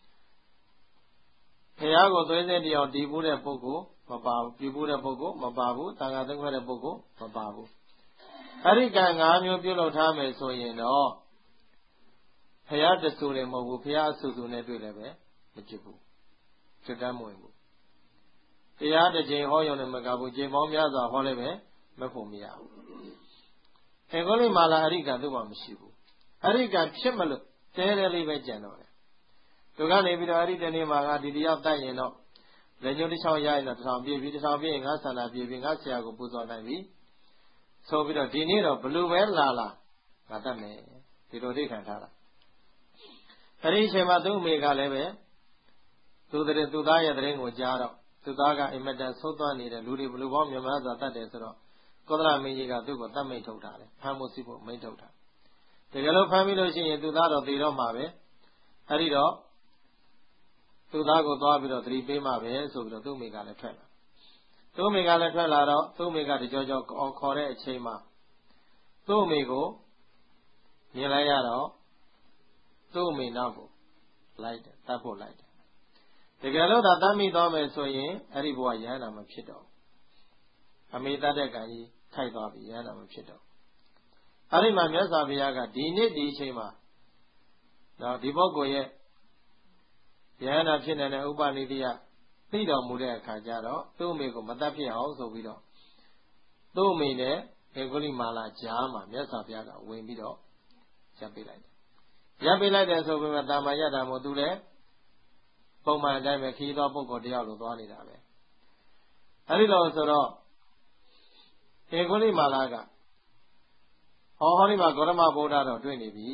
ဘုရားကိုသွေးစင်းတရားတည်ဖို့တဲ့ပုဂ္ဂိုလ်မပါဘူးပြုဖို့တဲ့ပုဂ္ဂိုလ်မပါဘူးသံဃာသိမ့်ခွဲတဲ့ပုဂ္ဂိုလ်မပါဘူးအဲ့ဒီကံ၅မျိုးပြုလုပ်ထားမယ်ဆိုရင်တော့ဘုရားတဆူတယ်မဟုတ်ဘူးဘုရားအဆူဆူနဲ့တွေ့လည်းပဲမဖြစ်ဘူးဖြစ်တမ်းမဝင်ဘူးတရားတစ်ချိန်ဟောရုံနဲ့မကဘူးချိန်ပေါင်းများစွာဟောလည်းပဲမဖို့မရဘူးအင်္ဂလိပ်မာလာအရိကံသူ့မှာမရှိဘူးအရိကံဖြစ်မလို့တဲတဲလေးပဲကြံတော့တယ်သူကနေပြီးတော့အရိတနေ့မှာငါဒီတရားတတ်ရင်တော့လက်ညှိုးတစ်ချောင်းရရင်တော့တစ်ထောင်ပြည့်ပြီတစ်ထောင်ပြည့်ရင်ငါဆန္ဒပြည့်ပြီငါဆရာကိုပူဇော်နိုင်ပြီဆိုပြီးတော့ဒီနေ့တော့ဘလူပဲလာလာငါတတ်မယ်ဒီလိုသိခံထားတာအဲ့ဒီအချိန်မှာသူ့အမေကလည်းပဲသူတဲ့သူသားရဲ့တဲ့ရင်ကိုကြားတော့သူသားကအင်မတန်ဆိုးသွမ်းနေတဲ့လူတွေဘလူပေါင်းမြန်မာစွာတတ်တယ်ဆိုတော့ကောသလမင်းကြီးကသူ့ကိုတတ်မိတ်ထုတ်တာလေဖမ်းဖို့စီဖို့မိတ်ထုတ်တာတကယ်လို့ဖမ်းပြီးလို့ရှိရင်သူသားတော့သေတော့မှာပဲအဲ့ဒီတော့သူသားကိုသွားပြီးတော့သတိပေးမှပဲဆိုပြီးတော့သူ့အမေကလည်းထွက်လာသူ့အမေကလည်းထွက်လာတော့သူ့အမေကတကြောကြောခေါ်တဲ့အချိန်မှာသူ့အမေကိုမြင်လိုက်ရတော့သူ့အမေနောက်ကိုလိုက်တယ်တတ်ဖို့လိုက်တယ်တကယ်လို့ဒါတတ်မိသွားမယ်ဆိုရင်အဲ့ဒီဘဝရဟန္တာမဖြစ်တော့အမေတတ်တဲ့ကံကြီးထိုက်သွားပြီရဟန္တာမဖြစ်တော့အဲ့ဒီမှာမြတ်စွာဘုရားကဒီနေ့ဒီအချိန်မှာတော့ဒီပုဂ္ဂိုလ်ရဲ့ယဟန္တာဖြစ်နေတဲ့ဥပနိတိယသိတော်မူတဲ့အခါကျတော့သူ့အမေကိုမတတ်ဖြစ်အောင်ဆိုပြီးတော့သူ့အမေနဲ့ေဂုလိမာလာကြားမှာမြတ်စွာဘုရားကဝင်ပြီးတော့ရပ်ပေးလိုက်တယ်ရပ်ပေးလိုက်တယ်ဆိုပေမဲ့တာမန်ရတာမို့သူလည်းပုံမှန်အတိုင်းပဲခီးသောပုဂ္ဂိုလ်တယောက်လိုသွားနေတာပဲအဲဒီလိုဆိုတော့ေဂုလိမာလာကဟောဟောဒီမှာဂေါရမဗုဒ္ဓတော်တွေ့နေပြီ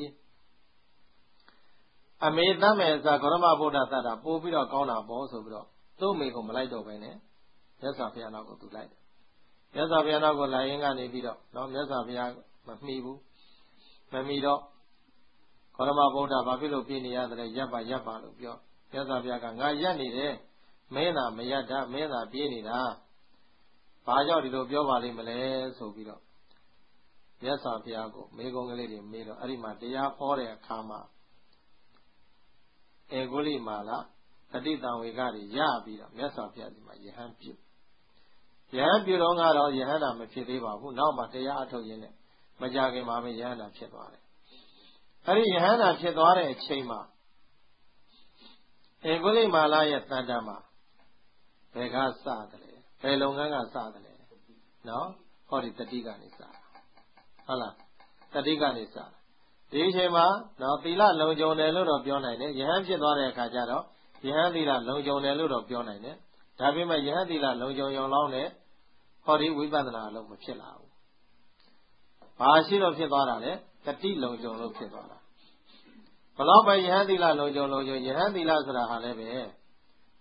အမေတတ်မဲ့အစားဂေါရမဗုဒ္ဓတတ်တာပို့ပြီးတော့ကောင်းတာပေါ့ဆိုပြီးတော့သူ့အမေကိုမလိုက်တော့ပဲနဲ့မြတ်စွာဘုရားနောက်ကိုသူလိုက်တယ်မြတ်စွာဘုရားနောက်ကိုလာရင်ကနေပြီးတော့နော်မြတ်စွာဘုရားမမှီဘူးမမှီတော့ဂေါရမဗုဒ္ဓဘာဖြစ်လို့ပြင်းနေရတယ်ရပ်ပါရပ်ပါလို့ပြောမြတ်စွာဘုရားကငါရပ်နေတယ်မင်းသာမရပ်တာမင်းသာပြေးနေတာဘာကြောင့်ဒီလိုပြောပါလိမ့်မလဲဆိုပြီးတော့မြတ်စွာဘုရားကိုမေကုံကလေးတွေမေးတော့အဲ့ဒီမှာတရားဟောတဲ့အခါမှာေဂုလိမာလာတတိတံဝေကတွေရပြီးတော့မြတ်စွာဘုရားဒီမှာယဟန်ပြုယဟန်ပြုတော့ကတော့ယဟန်တာမဖြစ်သေးပါဘူးနောက်မှတရားအထုတ်ရင်းနဲ့မကြခင်မှာပဲယဟန်တာဖြစ်သွားတယ်အဲ့ဒီယဟန်တာဖြစ်သွားတဲ့အချိန်မှာေဂုလိမာလာရဲ့တန်တမှာဘယ်ကစတယ်ဘယ်လုပ်ငန်းကစတယ်နော်ဟောဒီတတိကနေစဟုတ်လားတတိကနေစဒီအချိန်မှာနော်သီလလုံခြုံတယ်လို့တော့ပြောနိုင်တယ်ယဟန်ဖြစ်သွားတဲ့အခါကျတော့ယဟန်သီလလုံခြုံတယ်လို့တော့ပြောနိုင်တယ်ဒါပေမဲ့ယဟန်သီလလုံခြုံရုံလောင်းနဲ့ဟောဒီဝိပဿနာအလုံးမဖြစ်လာဘူးဘာရှိလို့ဖြစ်သွားတာလဲတတိလုံခြုံလို့ဖြစ်သွားတာဘလောက်ပဲယဟန်သီလလုံခြုံလုံခြုံယဟန်သီလဆိုတာဟာလည်းပဲ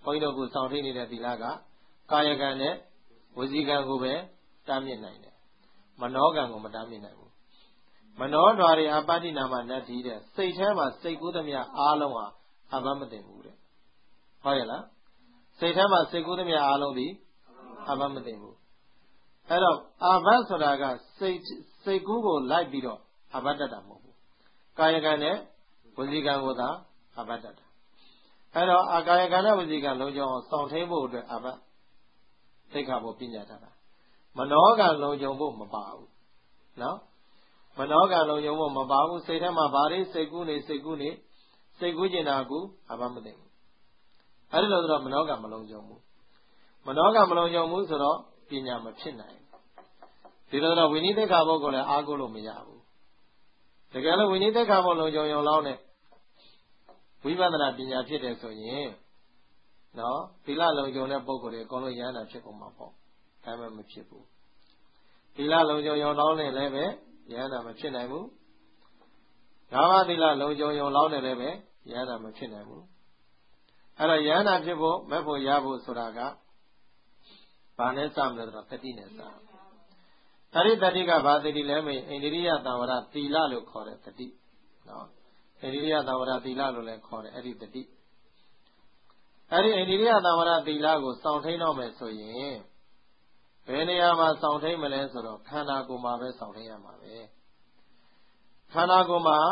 ဘုန်းကြီးတို့ကစောင့်ထိနေတဲ့သီလကကာယကံနဲ့ဝစီကံကိုပဲတားမြစ်နိုင်တယ်မနောကံကိုမတားမြစ်နိုင်ဘူးမနောဓာရီအပတ္တိနာမနတ္တိတဲ့စိတ်ထဲမှာစိတ်ကူးသမျှအားလုံးဟာအဘမသိဘူးတဲ့ဟုတ်ရဲ့လားစိတ်ထဲမှာစိတ်ကူးသမျှအားလုံးဒီအဘမသိဘူးအဲ့တော့အဘဆိုတာကစိတ်စိတ်ကူးကိုလိုက်ပြီးတော့အဘတ္တတာမဟုတ်ဘူးကာယကံနဲ့ဝစီကံကိုသာအဘတ္တတာအဲ့တော့အကာယကံနဲ့ဝစီကံလုံးကြောင်းစောင့်ထိန်ဖို့အတွက်အဘသိက္ခာပုပညာထားတာမနောကံလုံးကြုံဖို့မပါဘူးနော်မနောကံလုံးကြုံဖို့မပါဘူးစိတ်ထဲမှာဘာတွေစိတ်ကူးနေစိတ်ကူးနေစိတ်ကူးကျင်တာကူအဘမသိဘူးအဲ့ဒီလိုဆိုတော့မနောကံမလုံးကြုံဘူးမနောကံမလုံးကြုံဘူးဆိုတော့ပညာမဖြစ်နိုင်ဒီလိုတော့ဝိနည်းသိက္ခာပုကိုလည်းအားကိုးလို့မရဘူးတကယ်လို့ဝိနည်းသိက္ခာပုလုံးကြုံရုံလောက်နဲ့ဝိပဿနာပညာဖြစ်တယ်ဆိုရင်နော်သီလလုံးကြုံတဲ့ပုဂ္ဂိုလ်တွေအကုန်လုံးရဟန္တာဖြစ်ကုန်မှာပေါ့ဒါမှမဖြစ်ဘူးသီလလုံးကြုံရုံလောက်နဲ့လည်းပဲရဟန္တာမဖြစ်နိုင်ဘူးငါးပါးသီလလုံးကြုံရုံလောက်နဲ့လည်းပဲရဟန္တာမဖြစ်နိုင်ဘူးအဲ့တော့ယန္တာဖြစ်ဖို့မဲ့ဖို့ရဖို့ဆိုတာကဘာနဲ့စမလဲဆိုတော့တတိနဲ့စအဲ့ဒီတတိကဘာတတိလဲမေးအိန္ဒိယသံဝရသီလလို့ခေါ်တဲ့တတိနော်အိန္ဒိယသံဝရသီလလို့လည်းခေါ်တယ်အဲ့ဒီတတိအဲ့ဒီအိန္ဒိယသံဝရသီလကိုစောင့်ထိန်တော့မယ်ဆိုရင်ဘယ်နေရာမှာစောင့်ထိန်မလဲဆိုတော့ခန္ဓာကိုယ်မှာပဲစောင့်ထိန်ရမှာပဲခန္ဓာကိုယ်မှာ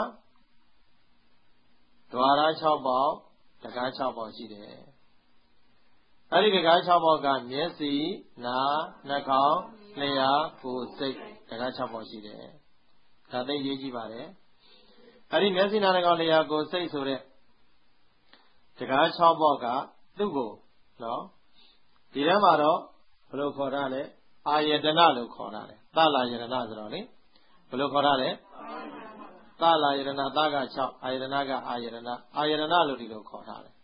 ဓဝါရ၆ပေါက်တကား၆ပေါက်ရှိတယ်အဲ့ဒီတကား၆ပေါက်ကမျက်စိနားနှာခေါင်းလျှာကိုယ်စိတ်တကား၆ပေါက်ရှိတယ်ဒါသိရေးကြည့်ပါတယ်အဲ့ဒီမျက်စိနားနှာခေါင်းလျှာကိုယ်စိတ်ဆိုတဲ့တကား၆ပေါက်ကသူ့ကိုနော်ဒီထဲမှာတော့ဘယ်လိုခေါ်တာလဲအာယတနာလို့ခေါ်တာလေသလာယတနာဆိုတော့လေဘယ်လိုခေါ်တာလဲသလာယတနာသက၆အာယတနာကအာယတနာအာယတနာလို့ဒီလိုခေါ်ထားတယ်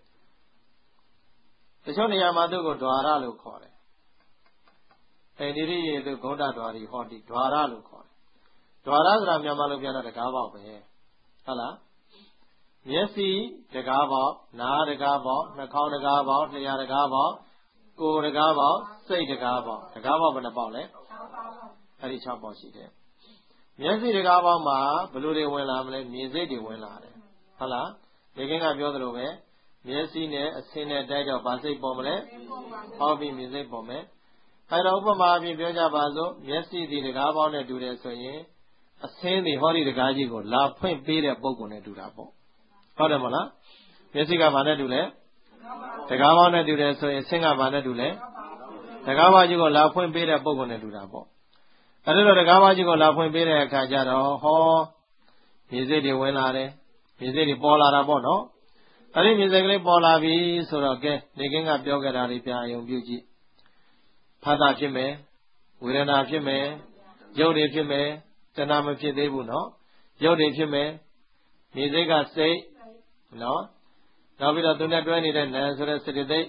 တချို့နေရာမှာသူ့ကိုဓွာရလို့ခေါ်တယ်အိန္ဒိရိယေသူဂုဏ္ဍဓွာရီဟောတိဓွာရလို့ခေါ်တယ်ဓွာရဆိုတာမြန်မာလိုပြန်တော့တကားပေါက်ပဲဟုတ်လားမျက်စိတကားပေါက်နားတကားပေါက်နှာခေါင်းတကားပေါက်လျှာတကားပေါက်ကိုယ်တကားပေါက်စိတ်တကားပေါက်တကားပေါက်ဘယ်နှပေါက်လဲအဲ့ဒီ၆ပေါက်ရှိတယ်မျက်စိတကားပေါက်မှာဘယ်လိုတွေဝင်လာမလဲမြင်စိတ်တွေဝင်လာတယ်ဟုတ်လားဒီကင်းကပြောသလိုပဲမျက်စိနဲ့အဆင်းနဲ့တိုက်တော့ဗာစိတ်ပေါ်မလဲဟောပြီးမြင်စိတ်ပေါ်မယ်အဲ့တော့ဥပမာအပြင်ပြောကြပါစို့မျက်စိဒီတကားပေါက်နဲ့တူတယ်ဆိုရင်အဆင်းဒီဟောဒီတကားကြီးကိုလာဖွင့်ပေးတဲ့ပုံကိုနဲ့တူတာပေါ့ဟုတ်တယ်မလားမျက်စိကဘာနဲ့တူလဲတကားပေါက်နဲ့တူတယ်ဆိုရင်အဆင်းကဘာနဲ့တူလဲတကားပေါက်ကြီးကိုလာဖွင့်ပေးတဲ့ပုံကိုနဲ့တူတာပေါ့အဲ့ဒါတော့တကားပေါက်ကြီးကိုလာဖွင့်ပေးတဲ့အခါကျတော့ဟောမြင်စိတ်တွေဝင်လာတယ်မြင်စိတ်တွေပေါ်လာတာပေါ့နော်အဲ့ဒီမြင်စိတ်ကလေးပေါ်လာပြီဆိုတော့ကဲနေကင်းကပြောကြတာလေးပြန်အယုံပြုကြည့်ဖတ်တာဖြစ်မယ်ဝေဒနာဖြစ်မယ်ရုပ်တွေဖြစ်မယ်တဏှာမဖြစ်သေးဘူးနော်ရုပ်တွေဖြစ်မယ်မြင်စိတ်ကစိတ်နော်နောက်ပြီးတော့သူနဲ့တွဲနေတဲ့နာမ်ဆိုတဲ့စေတသိက်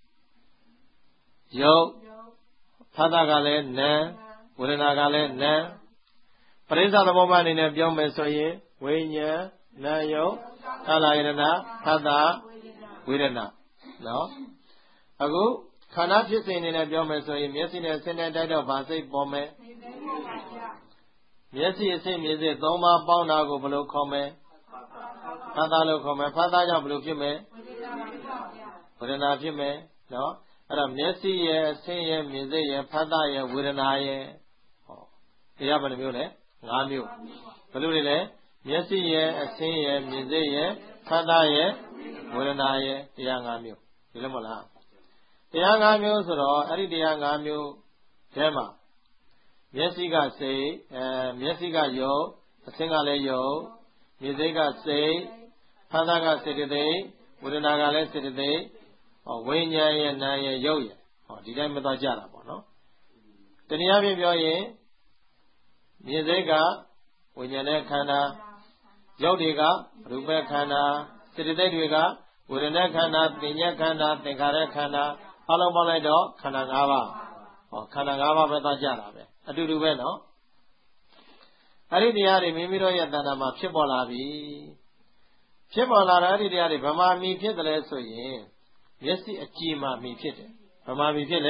ရုပ်ဖတ်တာကလည်းနာမ်ဝေဒနာကလည်းနာမ်ပရိစ္ဆသဘောမှအနေနဲ့ပြောမယ်ဆိုရင်ဝိညာဉ်နာယုတ်သလာယတနာဖတ်တာဝေဒနာနော်အခုခန္ဓာဖြစ်စဉ်အနေနဲ့ပြောမယ်ဆိုရင်မျက်စိနဲ့ဆင်းတဲ့တိုက်တော့ဗာစိတ်ပေါ်မယ်မျက်စိအစိတ်မြင်စိတ်သုံးပါးပေါင်းတာကိုဘယ်လိုခေါ်မလဲဖတ်တာလို့ခေါ်မယ်ဖတ်တာကြောင့်ဘယ်လိုဖြစ်မလဲဝေဒနာဖြစ်မယ်နော်အဲ့တော့မျက်စိရဲ့အဆင်းရဲ့မြင်စိတ်ရဲ့ဖတ်တာရဲ့ဝေဒနာရဲ့ဟောတရားဘယ်နှမျိုးလဲ၅မျိုးဘယ်လိုလဲလဲမျက်စိရဲ့အဆင်းရဲ့မြင်စိတ်ရဲ့ဖတ်တာရဲ့ဝေဒနာရဲ့တရား၅မျိုးဒီလိုမလားတရား၅မျိုးဆိုတော့အဲ့ဒီတရား၅မျိုးထဲမှာမျက်စိကစိတ်အဲမျက်စိကယုတ်အဆင်းကလည်းယုတ်မြင်စိတ်ကစိတ်ဖတ်တာကစေတသိက်ဝေဒနာကလည်းစေတသိက်ဟောဝိညာဉ်ရဲ့နာမ်ရဲ့ရုပ်ရဲ့ဟောဒီတိုင်းမသွားကြတာပေါ့နော်တနည်းအားဖြင့်ပြောရင်မြင်စိတ်ကဝိညာဉ်နဲ့ခန္ဓာရုပ်တွေကရူပခန္ဓာစေတသိက်တွေကဝေဒနာခန္ဓာပညာခန္ဓာသင်္ခါရခန္ဓာအလုံးပေါင်းလိုက်တော့ခန္ဓာ၅ပါးဟောခန္ဓာ၅ပါးပဲသွားကြတာပဲအတူတူပဲနော်အဲ့ဒီတရားတွေမိမိတို့ရဲ့တဏ္ဍာမှာဖြစ်ပေါ်လာပြီဖြစ်ပေါ်လာတဲ့အဲ့ဒီတရားတွေဗမာမီဖြစ်တယ်လဲဆိုရင်မျက်စိအကြည့်မှမိဖြစ်တယ်ဗမာမိဖြစ်လေ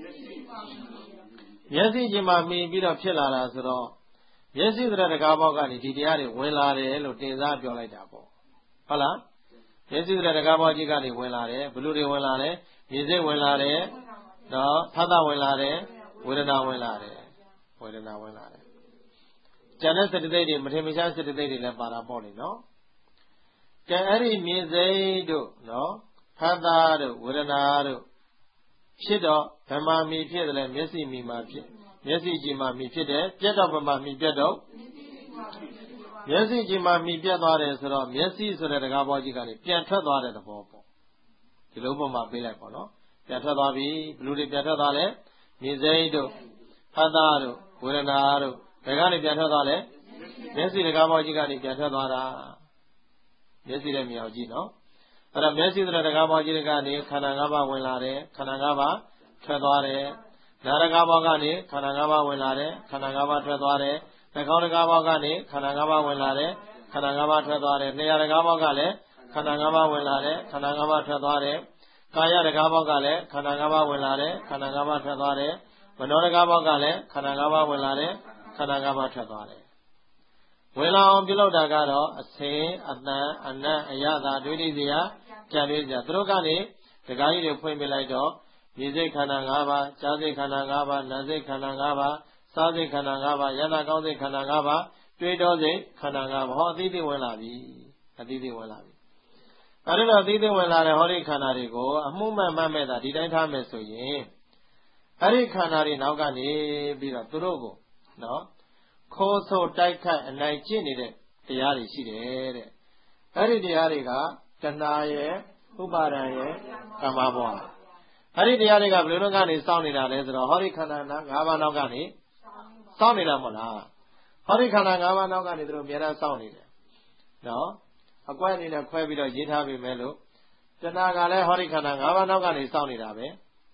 မျက်စိကြည့်မှမိပြီးတော့ဖြစ်လာတာဆိုတော့မျက်စိသရတကားပေါက်ကနေဒီတရားတွေဝင်လာတယ်လို့တင်စားပြောလိုက်တာပေါ့ဟုတ်လားမျက်စိသရတကားပေါက်ကြီးကနေဝင်လာတယ်ဘလူတွေဝင်လာတယ်မြင်စိတ်ဝင်လာတယ်နော်ဖသဝင်လာတယ်ဝေဒနာဝင်လာတယ်ဝေဒနာဝင်လာတယ်ကျန်တဲ့စတ္တိတ်တွေမထင်မရှားစတ္တိတ်တွေလည်းပါတာပေါ့လေနော်ကဲအဲ့ဒီမြင်စိတ်တို့နော်ဖသတို့ဝေဒနာတို့ဖြစ်တော့ဗမာမီဖြစ်တယ်မျက်စိမီမှာဖြစ်မျက်စိကြည့်မှမီဖြစ်တယ်ပြတ်တော့ဗမာမီပြတ်တော့မျက်စိကြည့်မှမီပြတ်သွားတယ်ဆိုတော့မျက်စိဆိုတဲ့တကားပေါက်ကြီးကနေပြန်ထွက်သွားတဲ့သဘောပေါ့ဒီလိုပုံမှာပေးလိုက်ပေါ့နော်ပြန်ထွက်သွားပြီဘလူတွေပြန်ထွက်သွားတယ်မြင်စိတ်တို့ဖသတို့ဝေဒနာတို့ဘယ်ကနေပြန်ထွက်သွားလဲမျက်စိတကားပေါက်ကြီးကနေပြန်ထွက်သွားတာမျက်စိနဲ့မြင်အောင်ကြည့်နော်အဲ့တော့မျက်စိတဲ့တကားပေါက်ကြီးကနေခန္ဓာ၅ပါးဝင်လာတယ်ခန္ဓာ၅ပါးထွက်သွားတယ်နာရကားပေါက်ကနေခန္ဓာ၅ပါးဝင်လာတယ်ခန္ဓာ၅ပါးထွက်သွားတယ်နှာခေါင်းတကားပေါက်ကနေခန္ဓာ၅ပါးဝင်လာတယ်ခန္ဓာ၅ပါးထွက်သွားတယ်နေရာတကားပေါက်ကလည်းခန္ဓာ၅ပါးဝင်လာတယ်ခန္ဓာ၅ပါးထွက်သွားတယ်ကာယတကားပေါက်ကလည်းခန္ဓာ၅ပါးဝင်လာတယ်ခန္ဓာ၅ပါးထွက်သွားတယ်မနောတကားပေါက်ကလည်းခန္ဓာ၅ပါးဝင်လာတယ်ခန္ဓာ၅ပါးထွက်သွားတယ်ဝင်လာအောင်ပြုလုပ်တာကတော့အစင်အတန်အနတ်အယတာဒွိဋိစရာကြံလေးစရာသူတို့ကနေတကားကြီးတွေဖွင့်ပြလိုက်တော့မြင်စိတ်ခန္ဓာ၅ပါးကြားစိတ်ခန္ဓာ၅ပါးနားစိတ်ခန္ဓာ၅ပါးစားစိတ်ခန္ဓာ၅ပါးယန္တာကောင်းစိတ်ခန္ဓာ၅ပါးတွေးတောစိတ်ခန္ဓာ၅ပါးဟောအသီးသီးဝင်လာပြီအသီးသီးဝင်လာပြီအဲ့ဒါတော့အသီးသီးဝင်လာတဲ့ဟောဒီခန္ဓာတွေကိုအမှုမှန်မှန်မဲ့တာဒီတိုင်းထားမယ်ဆိုရင်အဲ့ဒီခန္ဓာတွေနောက်ကနေပြီးတော့သူတို့ကိုနော်ခိုးဆိုးတိုက်ခိုက်အနိုင်ကျင့်နေတဲ့တရားတွေရှိတယ်တဲ့အဲ့ဒီတရားတွေကတဏှာရဲ့ဥပါဒံရဲ့ကာမဘဝအဲ့ဒီတရားတွေကဘယ်လိုလုပ်ကနေစောင့်နေတာလဲဆိုတော့ဟောဒီခန္ဓာ၅ပါးနောက်ကနေစောင့်နေတာမဟုတ်လားဟောဒီခန္ဓာ၅ပါးနောက်ကနေသူတို့အများအားစောင့်နေတယ်နော်အကွက်အနေနဲ့ခွဲပြီးတော့ရေးထားပြီမဲ့လို့တဏှာကလည်းဟောဒီခန္ဓာ၅ပါးနောက်ကနေစောင့်နေတာပဲ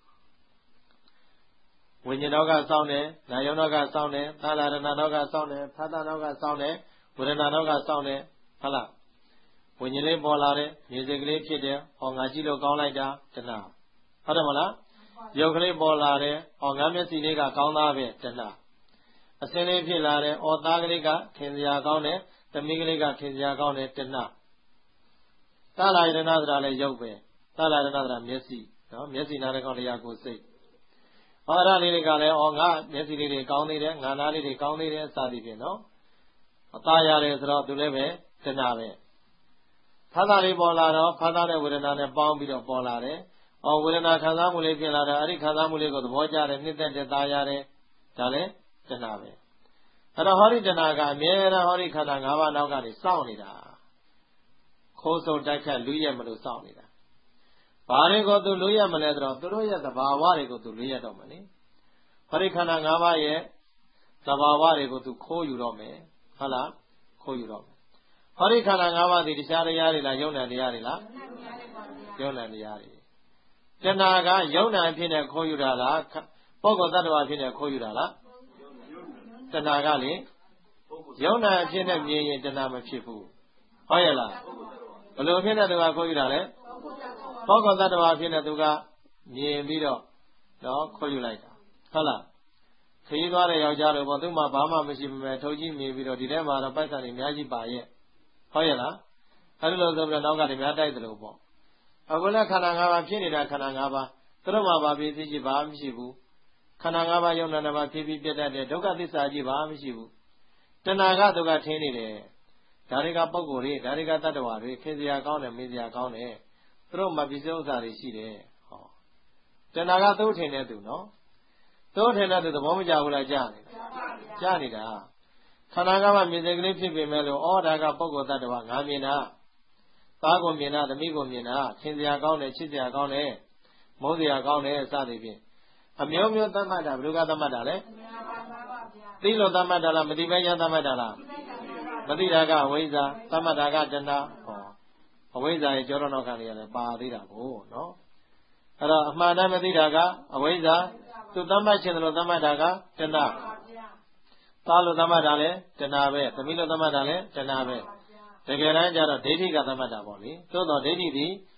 ဝိညာဉ်တော်ကစောင့်တယ်နာယုံတော်ကစောင့်တယ်သာလာရဏတော်ကစောင့်တယ်ဖသတော်ကစောင့်တယ်ဝေဒနာတော်ကစောင့်တယ်ဟုတ်လားဝိညာဉ်လေးပေါ်လာတယ်မြေစိတ်ကလေးဖြစ်တယ်ဟောငါကြည့်လို့ကောင်းလိုက်တာတဏှာဟုတ်တယ်မလားရုပ်ကလေးပေါ်လာတယ်ဟောငါမျက်စိလေးကကောင်းသားပဲတဏှာအစင်းလေးဖြစ်လာတယ်ဩသားကလေးကခင်စရာကောင်းတယ်သမီးကလေးကခင်စရာကောင်းတယ်တဏှာသာလာရဏဆိုတာလည်းရုပ်ပဲသာလာရဏဆိုတာမျက်စိနော်မျက်စိနားလည်းကောင်းတရားကိုစိတ်ဟောရလေးတွေကလည်းဩငါမျက်စိလေးတွေကောင်းသေးတယ်ငါနားလေးတွေကောင်းသေးတယ်စသည်ဖြင့်နော်အသားရတယ်ဆိုတော့သူလည်းပဲတဏှာပဲဖသလေးပေါ်လာတော့ဖသတဲ့ဝေဒနာနဲ့ပေါင်းပြီးတော့ပေါ်လာတယ်။အော်ဝေဒနာခံစားမှုလေးဖြစ်လာတော့အဲ့ဒီခံစားမှုလေးကိုသဘောကျတယ်နှစ်သက်တဲ့သားရတယ်ဒါလည်းတဏှာပဲ။အဲ့တော့ဟောဒီတဏှာကအမြဲတမ်းဟောဒီခန္ဓာ၅ပါးနောက်ကနေစောင့်နေတာခိုးဆုံတိုက်ခတ်လူရက်မလို့စောင့်နေတာ။ဘာတွေကိုသူလူရက်မလဲဆိုတော့သူတို့ရဲ့သဘာဝတွေကိုသူလူရက်တော့မယ်လေ။ဟောဒီခန္ဓာ၅ပါးရဲ့သဘာဝတွေကိုသူခိုးယူတော့မယ်ဟုတ်လားခိုးယူတော့မယ်ဟောဒီခန္ဓာ၅ပါးဒီတရားတရားတွေလားယုံနာတရားတွေလားယုံနာတရားတွေတဏှာကယုံနာအဖြစ်နဲ့ခိုးယူတာလားပုဂ္ဂိုလ်တ attva အဖြစ်နဲ့ခိုးယူတာလားတဏှာကလေယုံနာအဖြစ်နဲ့မြင်ရင်တဏှာမဖြစ်ဘူးဟုတ်ရဲ့လားဘယ်လိုဖြစ်တဲ့သူကခိုးယူတာလဲပုဂ္ဂိုလ်တ attva အဖြစ်နဲ့သူကမြင်ပြီးတော့နော်ခိုးယူလိုက်တာဟုတ်လားခရီးသွားတဲ့ယောက်ျားတို့ပေါ့သူမှဘာမှမရှိပေမဲ့ထုတ်ကြည့်မြင်ပြီးတော့ဒီထဲမှာတော့ပိုက်ဆံတွေအများကြီးပါရဲ့ဟုတ်ရဲ့လားအဲ့လိုဆိုပြီးတော့နောက်ကတည်းကတိုက်တယ်လို့ပေါ့အခုလည်းခန္ဓာ၅ပါးဖြစ်နေတာခန္ဓာ၅ပါးသူတို့မှဘာဖြစ်ဖြစ်ကြီးဘာမှမရှိဘူးခန္ဓာ၅ပါးယုံနာနာမှာဖြစ်ပြီးပြတ်တတ်တဲ့ဒုက္ခသစ္စာကြီးဘာမှမရှိဘူးတဏှာကသူကထင်းနေတယ်ဒါတွေကပုံကိုယ်တွေဒါတွေကတတ္တဝါတွေခင်စရာကောင်းတယ်မင်းစရာကောင်းတယ်သူတို့မှပြစ္ဆုတ်ဥစ္စာတွေရှိတယ်ဟောတဏှာကသူ့ထင်တဲ့သူနော်သူ့ထင်တဲ့သူသဘောမကျဘူးလားကြားနေတာကြားနေတာခန္ဓာကမှမြင်စိတ်ကလေးဖြစ်ပေမဲ့လို့ဩဒါကပုဂ္ဂိုလ်တ attva ငါမြင်တာသားကိုမြင်တာသမီးကိုမြင်တာခင်စရာကောင်းတယ်ချစ်စရာကောင်းတယ်မုန်းစရာကောင်းတယ်စသည်ဖြင့်အမျိုးမျိုးသတ်မှတ်တာဘယ်လိုကသတ်မှတ်တာလဲသိလို့သတ်မှတ်တာလားမသိပဲရသတ်မှတ်တာလားမသိတာကအဝိဇ္ဇာသတ်မှတ်တာကတဏှာဟောအဝိဇ္ဇာရဲ့ကြောရဏောခံတွေကလည်းပါသေးတာကိုနော်အဲ့တော့အမှန်တမ်းမသိတာကအဝိဇ္ဇာသူသတ်မှတ်ခြင်းလို့သတ်မှတ်တာကတဏှာသားလို့သတ်မှတ်တာလဲတဏှာပဲသမီးလို့သတ်မှတ်တာလဲတဏှာပဲတကယ်တမ်းကျတော့ဒိဋ္ဌိကသတ်မှတ်တာပေါ့လေသို့တော့ဒိဋ္ဌိသည်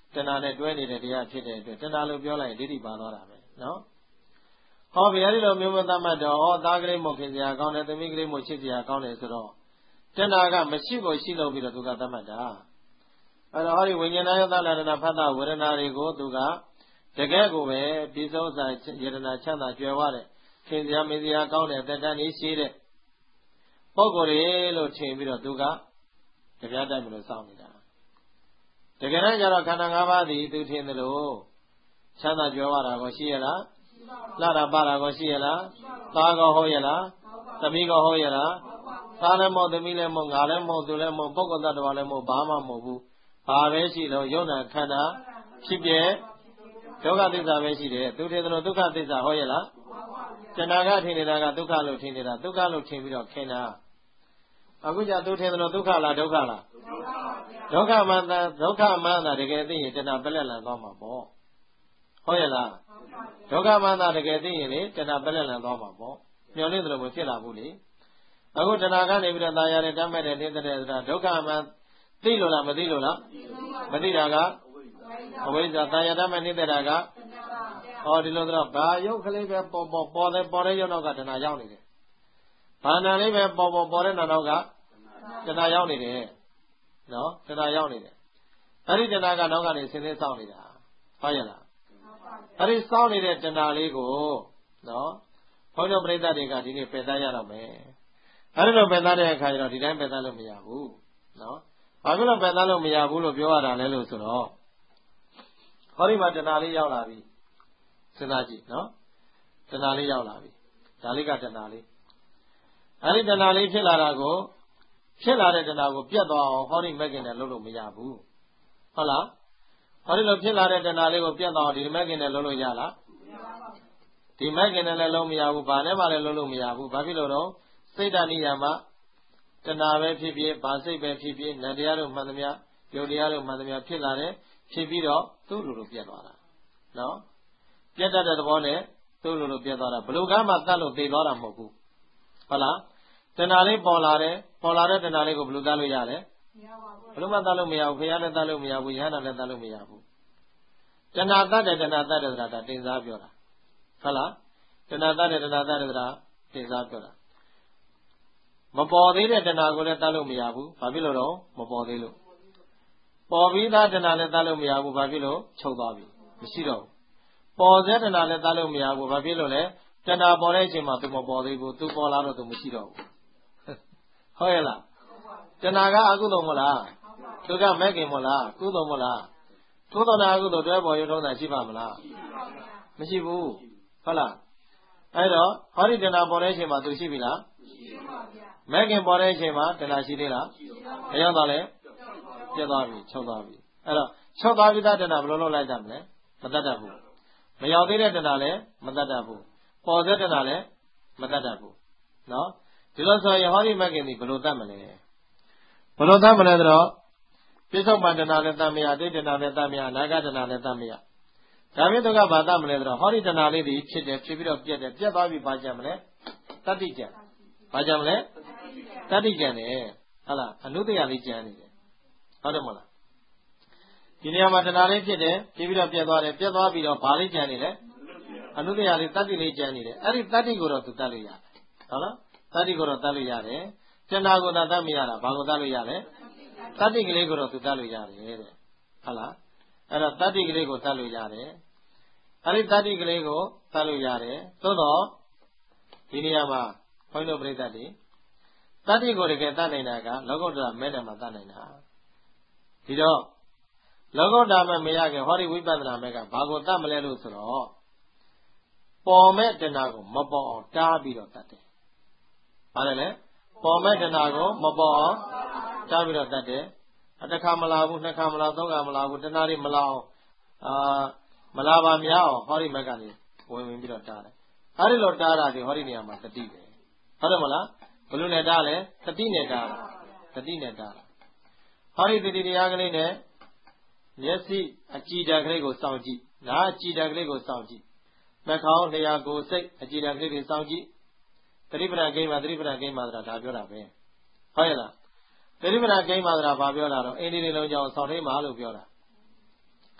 တဏှာနဲ့တွဲနေတဲ့တရားဖြစ်တဲ့အတွက်တဏှာလို့ပြောလိုက်ရင်ဒိဋ္ဌိပါသွားတာပဲနော်ဟောဗျာဒီလိုမျိုးမသမတ်တော့ဟောသားကလေးမို့ခင်စရာကောင်းတယ်သမီးကလေးမို့ချစ်စရာကောင်းတယ်ဆိုတော့တဏှာကမရှိဖို့ရှိလို့ပြီးတော့သူကသမတ်တာအဲ့တော့ဟောဒီဝိညာဏယသလရဏဖတ်တာဝေဒနာတွေကိုသူကတကယ်ကိုပဲဒီစုံစာယတနာချမ်းသာကြွယ်ဝတဲ့ခင်စရာမင်းစရာကောင်းတဲ့တဏှာကြီးရှိတဲ့ပုဂ္ဂိုလ်တွေလို့ထင်ပြီးတော့သူကတရားတိုက်မလို့စောင့်နေတာတကယ်တမ်းကျတော့ခန္ဓာ၅ပါးသည်သူထင်တယ်လို့ချမ်းသာကြွယ်ဝတာကိုရှိရလားလှတာပါတာကိုရှိရလားသားကောဟုတ်ရလားသမီးကောဟုတ်ရလားသားလည်းမဟုတ်သမီးလည်းမဟုတ်ငါလည်းမဟုတ်သူလည်းမဟုတ်ပုဂ္ဂိုလ်တ attva လည်းမဟုတ်ဘာမှမဟုတ်ဘူးဘာပဲရှိလို့ယုံနာခန္ဓာဖြစ်ပြဒုက္ခသစ္စာပဲရှိတယ်သူထင်တယ်လို့ဒုက္ခသစ္စာဟုတ်ရလားတဏှာကထင်နေတာကဒုက္ခလို့ထင်နေတာဒုက္ခလို့ထင်ပြီးတော့ခင်တာအခုကျသူထင်တယ်လို့ဒုက္ခလားဒုက္ခလားဒုက္ခမှန်တာဒုက္ခမှန်တာတကယ်သိရင်တဏှာပလက်လန်သွားမှာပေါ့ဟုတ်ရလားဒုက္ခမှန်တာတကယ်သိရင်လေတဏှာပလက်လန်သွားမှာပေါ့မျောလင့်တယ်လို့မဖြစ်လာဘူးလေအခုတဏှာကနေပြီးတော့ตายရတယ်တမ်းမဲ့တယ်နေတဲ့ဆိုတာဒုက္ခမှန်သိလို့လားမသိလို့လားမသိတာကအဝိဇ္ဇာตายရတမ်းမဲ့နေတာကဟောဒီလိုတော့ဘာယုတ်ကလေးပဲပေါ်ပေါ်ပေါ်တယ်ပေါ်တဲ့ရုပ်နောက်ကတဏှာရောက်နေတယ်ဘာနာလေးပဲပေါ်ပေါ်ပေါ်တဲ့နာနောက်ကတဏှာရောက်နေတယ်နော်တဏှာရောက်နေတယ်အဲ့ဒီတဏှာကနောက်ကနေဆင်းသင်းစောင့်နေတာဟုတ်ရလားအဲ့ဒီစောင့်နေတဲ့တဏှာလေးကိုနော်ဘုန်းတော်ပရိသတ်တွေကဒီနေ့ပယ်သရတော့မယ်အဲ့ဒီလိုပယ်သတဲ့အခါကျတော့ဒီတိုင်းပယ်သလို့မရဘူးနော်ဘာဖြစ်လို့ပယ်သလို့မရဘူးလို့ပြောရတာလဲလို့ဆိုတော့ဟောဒီမှာတဏှာလေးရောက်လာပြီစဉ်းစားကြည့်နော်တဏှာလေးရောက်လာပြီဒါလေးကတဏှာလေးအဲ့ဒီတဏှာလေးဖြစ်လာတာကိုဖြစ်လာတဲ့တဏှာကိုပြတ်သွားအောင်ဟောဒီမက်ကင်နဲ့လုပ်လို့မရဘူးဟုတ်လားဟောဒီလိုဖြစ်လာတဲ့တဏှာလေးကိုပြတ်သွားအောင်ဒီမက်ကင်နဲ့လုပ်လို့ရလားဒီမက်ကင်နဲ့လည်းလုပ်မရဘူးဘာနဲ့မှလည်းလုပ်လို့မရဘူးဘာဖြစ်လို့တော့စိတ်တဏှိယာမှာတဏှာပဲဖြစ်ဖြစ်ဘာစိတ်ပဲဖြစ်ဖြစ်နံတရားတို့မှန်သမျှယုတ်တရားတို့မှန်သမျှဖြစ်လာတယ်ဖြစ်ပြီးတော့သူ့လိုလိုပြတ်သွားတာနော်ပြတ်တတ်တဲ့သဘောနဲ့သူ့လိုလိုပြတ်သွားတာဘယ်လိုကမှတတ်လို့သိသွားတာမဟုတ်ဘူးဟုတ်လားတဏှာလေးပေါ်လာတယ်ပေါ်လာတဲ့တဏှာလေးကိုဘယ်လိုတတ်လို့ရလဲမရပါဘူးဘယ်လိုမှတတ်လို့မရဘူးခရနဲ့တတ်လို့မရဘူးယဟနာနဲ့တတ်လို့မရဘူးတဏှာတတ်တယ်တဏှာတတ်တယ်ဆိုတာဒါတင်စားပြောတာဟုတ်လားတဏှာတတ်တယ်တဏှာတတ်တယ်ဆိုတာတင်စားပြောတာမပေါ်သေးတဲ့တဏှာကိုလည်းတတ်လို့မရဘူးဘာဖြစ်လို့တော့မပေါ်သေးလို့ပေါ်ပြီးသားတဏှာလည်းတတ်လို့မရဘူးဘာဖြစ်လို့ချုပ်သွားပြီမရှိတော့ဘူးပေါ်စေတဏှာလည်းတတ်လို့မရဘူးဘာဖြစ်လို့လဲတဏှာပေါ်တဲ့အချိန်မှာသူမပေါ်သေးဘူးသူပေါ်လာတော့သူမရှိတော့ဘူးဟုတ်ရဲ့လားတဏှာကအကုသိုလ်မလားသူကမဲ့ခင်မလားကုသိုလ်မလားကုသိုလ်နာအကုသိုလ်တွဲပေါ်ရုံထုံးတာရှိပါမလားမရှိဘူးဟုတ်လားအဲ့တော့ဟောဒီတဏှာပေါ်တဲ့အချိန်မှာသူရှိပြီလားရှိပါဗျာမဲ့ခင်ပေါ်တဲ့အချိန်မှာတဏှာရှိသေးလားဘယ်ရောက်တော့လဲပြတ်သွားပြီချုပ်သွားပြီအဲ့တော့ချုပ်သွားပြီသားတဏှာဘယ်လိုလုပ်လိုက်တတ်မလဲမတတ်တတ်ဘူးမရောက်သေးတဲ့တဏှာလည်းမတတ်တတ်ဘူးပေါ်စေတဏှာလည်းမတတ်တတ်ဘူးနော်ဒီလိုဆိုရင်ဟောဒီမဲ့ခင်ဒီဘယ်လိုတတ်မလဲဘယ်လိုတတ်မလဲဆိုတော့ပြစ္ဆုတ်ပန္တနာလည်းတတ်မရဒိဋ္ဌနာလည်းတတ်မရအနာဂတနာလည်းတတ်မရဒါပြင်သူကဘာတတ်မလဲဆိုတော့ဟောဒီတဏှာလေးတွေဖြစ်တယ်ဖြစ်ပြီးတော့ပြတ်တယ်ပြတ်သွားပြီဘာကြံမလဲတတ္တိကြံဘာကြံမလဲတတ္တိကြံတယ်ဟုတ်လားအနုတ္တယလေးကြံနေတယ်ဟုတ်တယ်မလားဒီနေရာမှာတဏှာလေးဖြစ်တယ်ဖြစ်ပြီးတော့ပြတ်သွားတယ်ပြတ်သွားပြီးတော့ဘာလေးကြံနေလဲအနုတ္တယလေးတတ္တိလေးကြံနေတယ်အဲ့ဒီတတ္တိကိုတော့သူတတ်လို့ရတယ်ဟုတ်လားတတ္တိကိုတော့တတ်လို့ရတယ်တဏှာကိုတော့တတ်မရတာဘာကိုတတ်လို့ရလဲတတ္တိကလေးကိုတော့သူတတ်လို့ရတယ်တဲ့ဟုတ်လားအဲ့တော့တတ္တိကလေးကိုတတ်လို့ရတယ်အဲ့ဒီတတ္တိကလေးကိုတတ်လို့ရတယ်သို့တော့ဒီနေရာမှာဘုန်းတော်ပရိသတ်တွေတတ္တိကိုတကယ်တတ်နိုင်တာကလောကုတ္တရာမဲ့တယ်မှာတတ်နိုင်တာဒီတော့လောကုတ္တရာမဲ့မရခင်ဟောဒီဝိပဿနာမဲ့ကဘာကိုတတ်မလဲလို့ဆိုတော့ပေါ်မဲ့တဏှာကိုမပေါ်အောင်တားပြီးတော့တတ်တယ်ဘာလဲလဲပေါ်မဲ့တဏှာကိုမပေါ်အောင်တားပြီးတော့တတ်တယ်အတစ်ခါမလာဘူးနှစ်ခါမလာသုံးခါမလာဘူးတဏှာတွေမလာအောင်အာမလာပါများအောင်ဟောဒီမဲ့ကနေဝင်ဝင်ပြီးတော့တားတယ်အဲဒီလိုတားတာဒီဟောဒီနေရာမှာတတိပဲဟုတ်တယ်မလားဘယ်လိုနဲ့တားလဲတတိနဲ့တားတာတတိနဲ့တားတာဟောဒီတတိတရားကလေးနဲ့မျက်စိအကြည်ဓာတ်ကလေးကိုစောင့်ကြည့်နားအကြည်ဓာတ်ကလေးကိုစောင့်ကြည့်နှာခေါင်းလျှာကိုယ်စိတ်အကြည်ဓာတ်ကလေးတွေစောင့်ကြည့်သတိပ္ပဏကိမ္မာသတိပ္ပဏကိမ္မာဆိုတာဒါပြောတာပဲဟုတ်ရဲ့လားသတိပ္ပဏကိမ္မာဆိုတာဘာပြောတာတော့အင်းဒီလေးလုံးကြောင့်စောင့်ထိန်မှာလို့ပြောတာ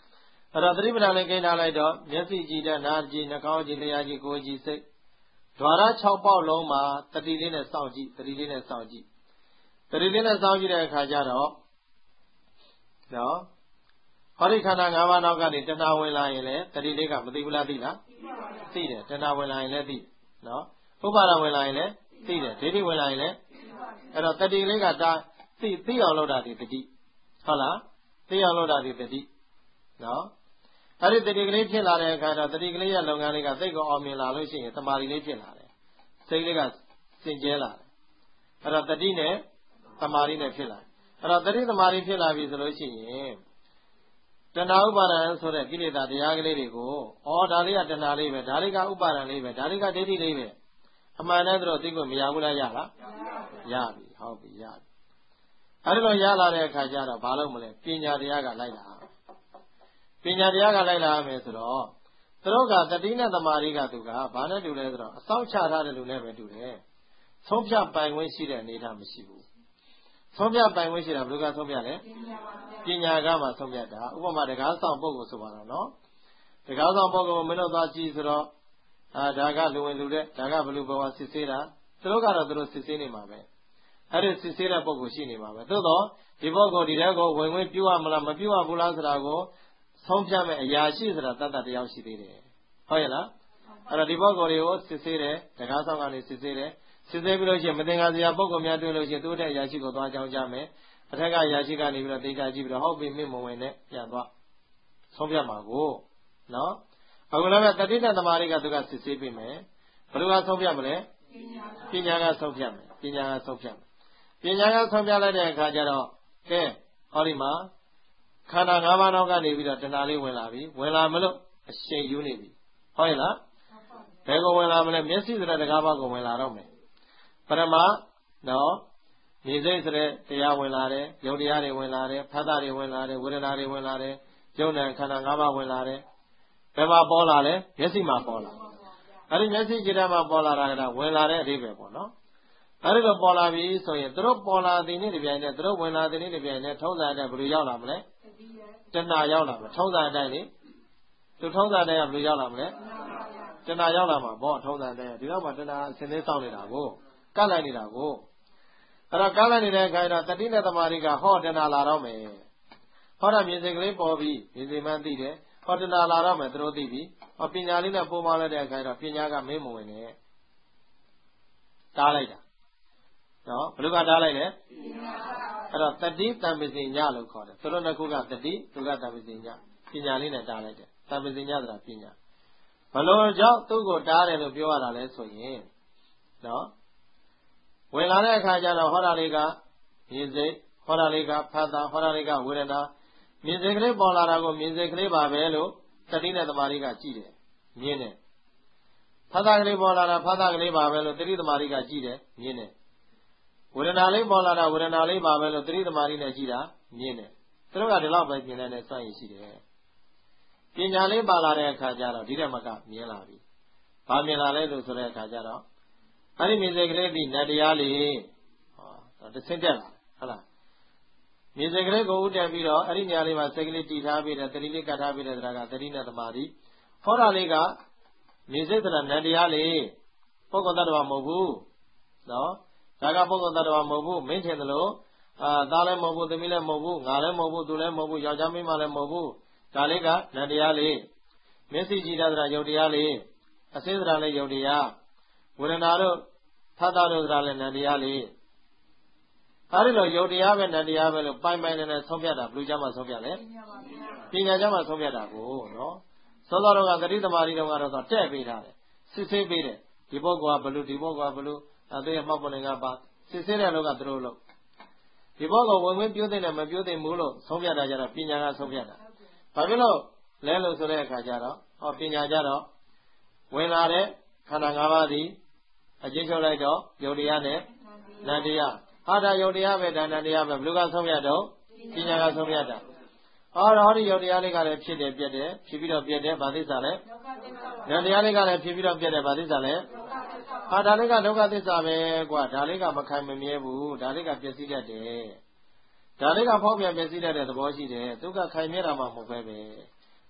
အဲ့တော့သတိပဋ္ဌာန်လေးကိန်းထားလိုက်တော့မျက်စိကြည့်တဲ့နားကြည့်နှာခေါင်းကြည့်လျှာကြည့်ကိုယ်ကြည့်စိတ်ဓာရ၆ပေါက်လုံးမှာတတိလေးနဲ့စောင့်ကြည့်တတိလေးနဲ့စောင့်ကြည့်တတိလေးနဲ့စောင့်ကြည့်တဲ့အခါကျတော့နော်ဟောဒီခန္ဓာ၅ပါးနောက်ကနေတဏှာဝင်လာရင်လည်းတတိလေးကမသိဘူးလားသိလားသိတယ်တဏှာဝင်လာရင်လည်းသိနော်ဥပါဒဝင်လာရင်လည်းသိတယ်ဒိဋ္ဌိဝင်လာရင်လည်းအဲ့တော့တတိလေးကဒါသိသိအောင်လုပ်တာဒီတတိဟုတ်လားသိအောင်လုပ်တာဒီတတိနော်အဲ့ဒီတတိကလေးဖြစ်လာတဲ့အခါတော့တတိကလေးရဲ့လုပ်ငန်းလေးကသိကောအောင်မြင်လာလို့ရှိရင်တမာရီလေးဖြစ်လာတယ်စိတ်လေးကစင်ကြဲလာတယ်အဲ့တော့တတိနဲ့တမာရီနဲ့ဖြစ်လာအဲ့တော့တတိတမာရီဖြစ်လာပြီဆိုလို့ရှိရင်တဏှာဥပါဒံဆိုတဲ့ကိလေသာတရားကလေးတွေကိုဩဒါလေးကတဏှာလေးပဲဒါလေးကဥပါဒံလေးပဲဒါလေးကဒိဋ္ဌိလေးပဲအမှန်တည်းတော့သိဖို့မရဘူးလားရလားရပြီဟုတ်ပြီရပြီအဲ့ဒီလိုရလာတဲ့အခါကျတော့ဘာလို့မလဲပညာတရားကလိုက်လာပညာတရားကလိုက်လာရမယ်ဆိုတော့သူတို့ကတတိနဲ့တမာရီကသူကဘာနဲ့တူလဲဆိုတော့အစောင့်ချထားတဲ့လူနဲ့ပဲတူတယ်ဆုံးဖြတ်ပိုင်ခွင့်ရှိတဲ့အနေအထားမရှိဘူးဆုံးဖြတ်ပိုင်ခွင့်ရှိတာဘယ်လိုကဆုံးဖြတ်လဲပညာကမှဆုံးဖြတ်တာဥပမာတကားဆောင်ပုဂ္ဂိုလ်ဆိုပါတော့နော်တကားဆောင်ပုဂ္ဂိုလ်မင်းတို့သွားကြည့်ဆိုတော့အာဒါကလူဝင်လူတဲ့ဒါကဘလူဘဝစစ်ဆေးတာသူတို့ကတော့သူတို့စစ်ဆေးနေမှာပဲအဲ့ဒီစစ်ဆေးတဲ့ပုဂ္ဂိုလ်ရှိနေမှာပဲသို့တော့ဒီပုဂ္ဂိုလ်ဒီတဲ့ကိုဝင်ဝင်ပြုရမလားမပြုရဘူးလားဆိုတာကိုဆုံးဖြတ်မဲ့အရာရှိဆိုတာတတ်တတ်တရားရှိသေးတယ်ဟုတ်ရဲ့လားအဲ့တော့ဒီပုဂ္ဂိုလ်တွေကိုစစ်ဆေးတယ်တကားဆောင်ကနေစစ်ဆေးတယ်စစ်ဆေးပြီးလို့ရှိရင်မသင်္ကာစရာပုဂ္ဂိုလ်များတွေ့လို့ရှိရင်သူ့တဲ့အရာရှိကိုသွားကြောင်းကြမယ်အထက်ကအရာရှိကနေပြီးတော့သိတာကြည့်ပြီးတော့ဟုတ်ပြီမင်းမဝင်နဲ့ပြန်သွားဆုံးဖြတ်မှာကိုနော်အခုလည်းတတိတသမားတွေကသူကစစ်ဆေးပြီးမယ်ဘယ်လိုကဆုံးဖြတ်မလဲပညာကဆုံးဖြတ်မယ်ပညာကဆုံးဖြတ်မယ်ပညာကဆုံးဖြတ်လိုက်တဲ့အခါကျတော့ကဲဟောဒီမှာခန္ဓာ၅ပါးနောက်ကနေပြီးတော့တဏှာလေးဝင်လာပြီဝင်လာမလို့အရှိန်ယူနေပြီဟုတ်ရဲ့လားဘယ်ကိုဝင်လာမလဲမျက်စိဆိုတဲ့တကားပါးကိုဝင်လာတော့မယ်ပရမနော်နေစိတ်ဆိုတဲ့တရားဝင်လာတယ်ယုတ်တရားတွေဝင်လာတယ်ဖတ်တာတွေဝင်လာတယ်ဝေဒနာတွေဝင်လာတယ်ယုံနဲ့ခန္ဓာ၅ပါးဝင်လာတယ်ဘယ်မှာပေါ်လာလဲမျက်စိမှာပေါ်လာအဲ့ဒီမျက်စိကြည့်တဲ့မှာပေါ်လာတာကဝင်လာတဲ့အဓိပ္ပာယ်ပေါ့နော်အဲ့ဒီလိုပေါ်လာပြီဆိုရင်သူတို့ပေါ်လာတဲ့နေ့ဒီပြိုင်နဲ့သူတို့ဝင်လာတဲ့နေ့ဒီပြိုင်နဲ့ထုံးစံအတိုင်းဘယ်လိုရောက်လာမလဲတဏှာရောက်လာမှာထုံးစံအတိုင်းလေသူထုံးစံအတိုင်းကဘယ်လိုရောက်လာမလဲတဏှာရောက်လာမှာပေါ့ထုံးစံအတိုင်းဒီတော့မှတဏှာအစင်းလေးစောင့်နေတာကိုကတ်လိုက်နေတာကိုအဲ့တော့ကတ်လိုက်နေတဲ့အခါကျတော့တတိနဲ့တမာရီကဟောတဏှာလာတော့မယ်ဟောတာမြင်စိတ်ကလေးပေါ်ပြီးမြင်စိတ်မှန်းသိတယ်ဟောတဏှာလာတော့မယ်သူတို့သိပြီဟောပညာလေးနဲ့ပုံမှန်လိုက်တဲ့အခါကျတော့ပညာကမင်းမဝင်နဲ့တားလိုက်တာနော်ဘယ်လိုကတားလိုက်လဲအဲ့တော့တတိတံပစီညလို့ခေါ်တယ်သူတို့နှစ်ခုကတတိသူကတံပစီညပညာလေးနဲ့တားလိုက်တယ်တံပစီညဆိုတာပညာဘလို့ကြောင့်သူ့ကိုတားတယ်လို့ပြောရတာလဲဆိုရင်နော်ဝင်လာတဲ့အခါကျတော့ဟောတာလေးကမြင်စိတ်ဟောတာလေးကဖတ်တာဟောတာလေးကဝေဒနာမြင်စိတ်ကလေးပေါ်လာတာကိုမြင်စိတ်ကလေးပါပဲလို့တတိနဲ့တမာရီကကြည့်တယ်မြင်တယ်ဖတ်တာကလေးပေါ်လာတာဖတ်တာကလေးပါပဲလို့တတိတမာရီကကြည့်တယ်မြင်တယ်ဝေဒနာလေးပေါ်လာတာဝေဒနာလေးပါပဲလို့တတိတမာရီနဲ့ကြည့်တာမြင်တယ်သူတို့ကဒီလောက်ပဲမြင်တဲ့စွမ်းရည်ရှိတယ်ပညာလေးပါလာတဲ့အခါကျတော့ဒီတက်မကမြင်လာပြီဘာမြင်လာလဲလို့ဆိုတဲ့အခါကျတော့အဲ့ဒီမြင်စိတ်ကလေးဒီနတ်တရားလေးဟောတဆင့်တက်လာဟုတ်လားမြင်စိတ်ကလေးကိုဥတည်ပြီးတော့အဲ့ဒီညာလေးမှာစိတ်ကလေးတည်ထားပြီးတယ်တတိလေးကတ်ထားပြီးတဲ့တရားကတတိနဲ့တမာတိဟောတာလေးကမြင်စိတ်ဆိုတာနတ်တရားလေးပုဂ္ဂိုလ်တ attva မဟုတ်ဘူးနော်ဒါကပုဂ္ဂိုလ်တ attva မဟုတ်ဘူးမင်းထင်တယ်လို့အာသားလည်းမဟုတ်ဘူးသမီးလည်းမဟုတ်ဘူးငါလည်းမဟုတ်ဘူးသူလည်းမဟုတ်ဘူးယောက်ျားမိန်းမလည်းမဟုတ်ဘူးဒါလေးကနတ်တရားလေးမျက်စိကြည့်တာဆိုတာယုတ်တရားလေးအစိဆိုတာလည်းယုတ်တရားဝေဒနာတို့ဖတ်တာတို့ဆိုတာလည်းနတ်တရားလေးအဲဒီလိုယုတ်တရားပဲနတ်တရားပဲလို့ပိုင်ပိုင်နေနေဆုံးဖြတ်တာဘယ်လိုကြမှာဆုံးဖြတ်လဲပညာကြမှာဆုံးဖြတ်တာကိုနော်သောတော်ကသတိသမารီတော်ကတော့တဲ့ပေးထားတယ်စစ်ဆေးပေးတယ်ဒီပုဂ္ဂိုလ်ကဘလို့ဒီပုဂ္ဂိုလ်ကဘလို့အဲသူရဲ့မှတ်ပုံတွေကပါစစ်ဆေးတဲ့လောကသူတို့လို့ဒီပုဂ္ဂိုလ်ဝင်ဝင်ပြောတဲ့နဲ့မပြောတဲ့ဘူးလို့ဆုံးဖြတ်တာကြတော့ပညာကဆုံးဖြတ်တာဘာဖြစ်လို့လဲလို့ဆိုတဲ့အခါကျတော့ဟောပညာကြတော့ဝင်လာတဲ့ခန္ဓာ၅ပါးသည်အကျဉ်းချုပ်လိုက်တော့ယုတ်တရားနဲ့နတ်တရားဟာဒါယုတ်တရားပဲဒါနတ်တရားပဲဘယ်လိုကဆုံးဖြတ်တော့ပညာကဆုံးဖြတ်တာအော်ဟောဒီယုတ်တရားလေးကလည်းဖြစ်တယ်ပြက်တယ်ဖြစ်ပြီးတော့ပြက်တယ်ဗာသစ္စာလဲနတ်တရားလေးကလည်းဖြစ်ပြီးတော့ပြက်တယ်ဗာသစ္စာလဲဟာဒါလေးကဒုက္ခသစ္စာပဲကွာဒါလေးကမခိုင်မမြဲဘူးဒါလေးကပျက်စီးတတ်တယ်ဒါလေးကဖောက်ပြန်ပျက်စီးတတ်တဲ့သဘောရှိတယ်သူကခိုင်မြဲတာမှမဟုတ်ပဲပဲ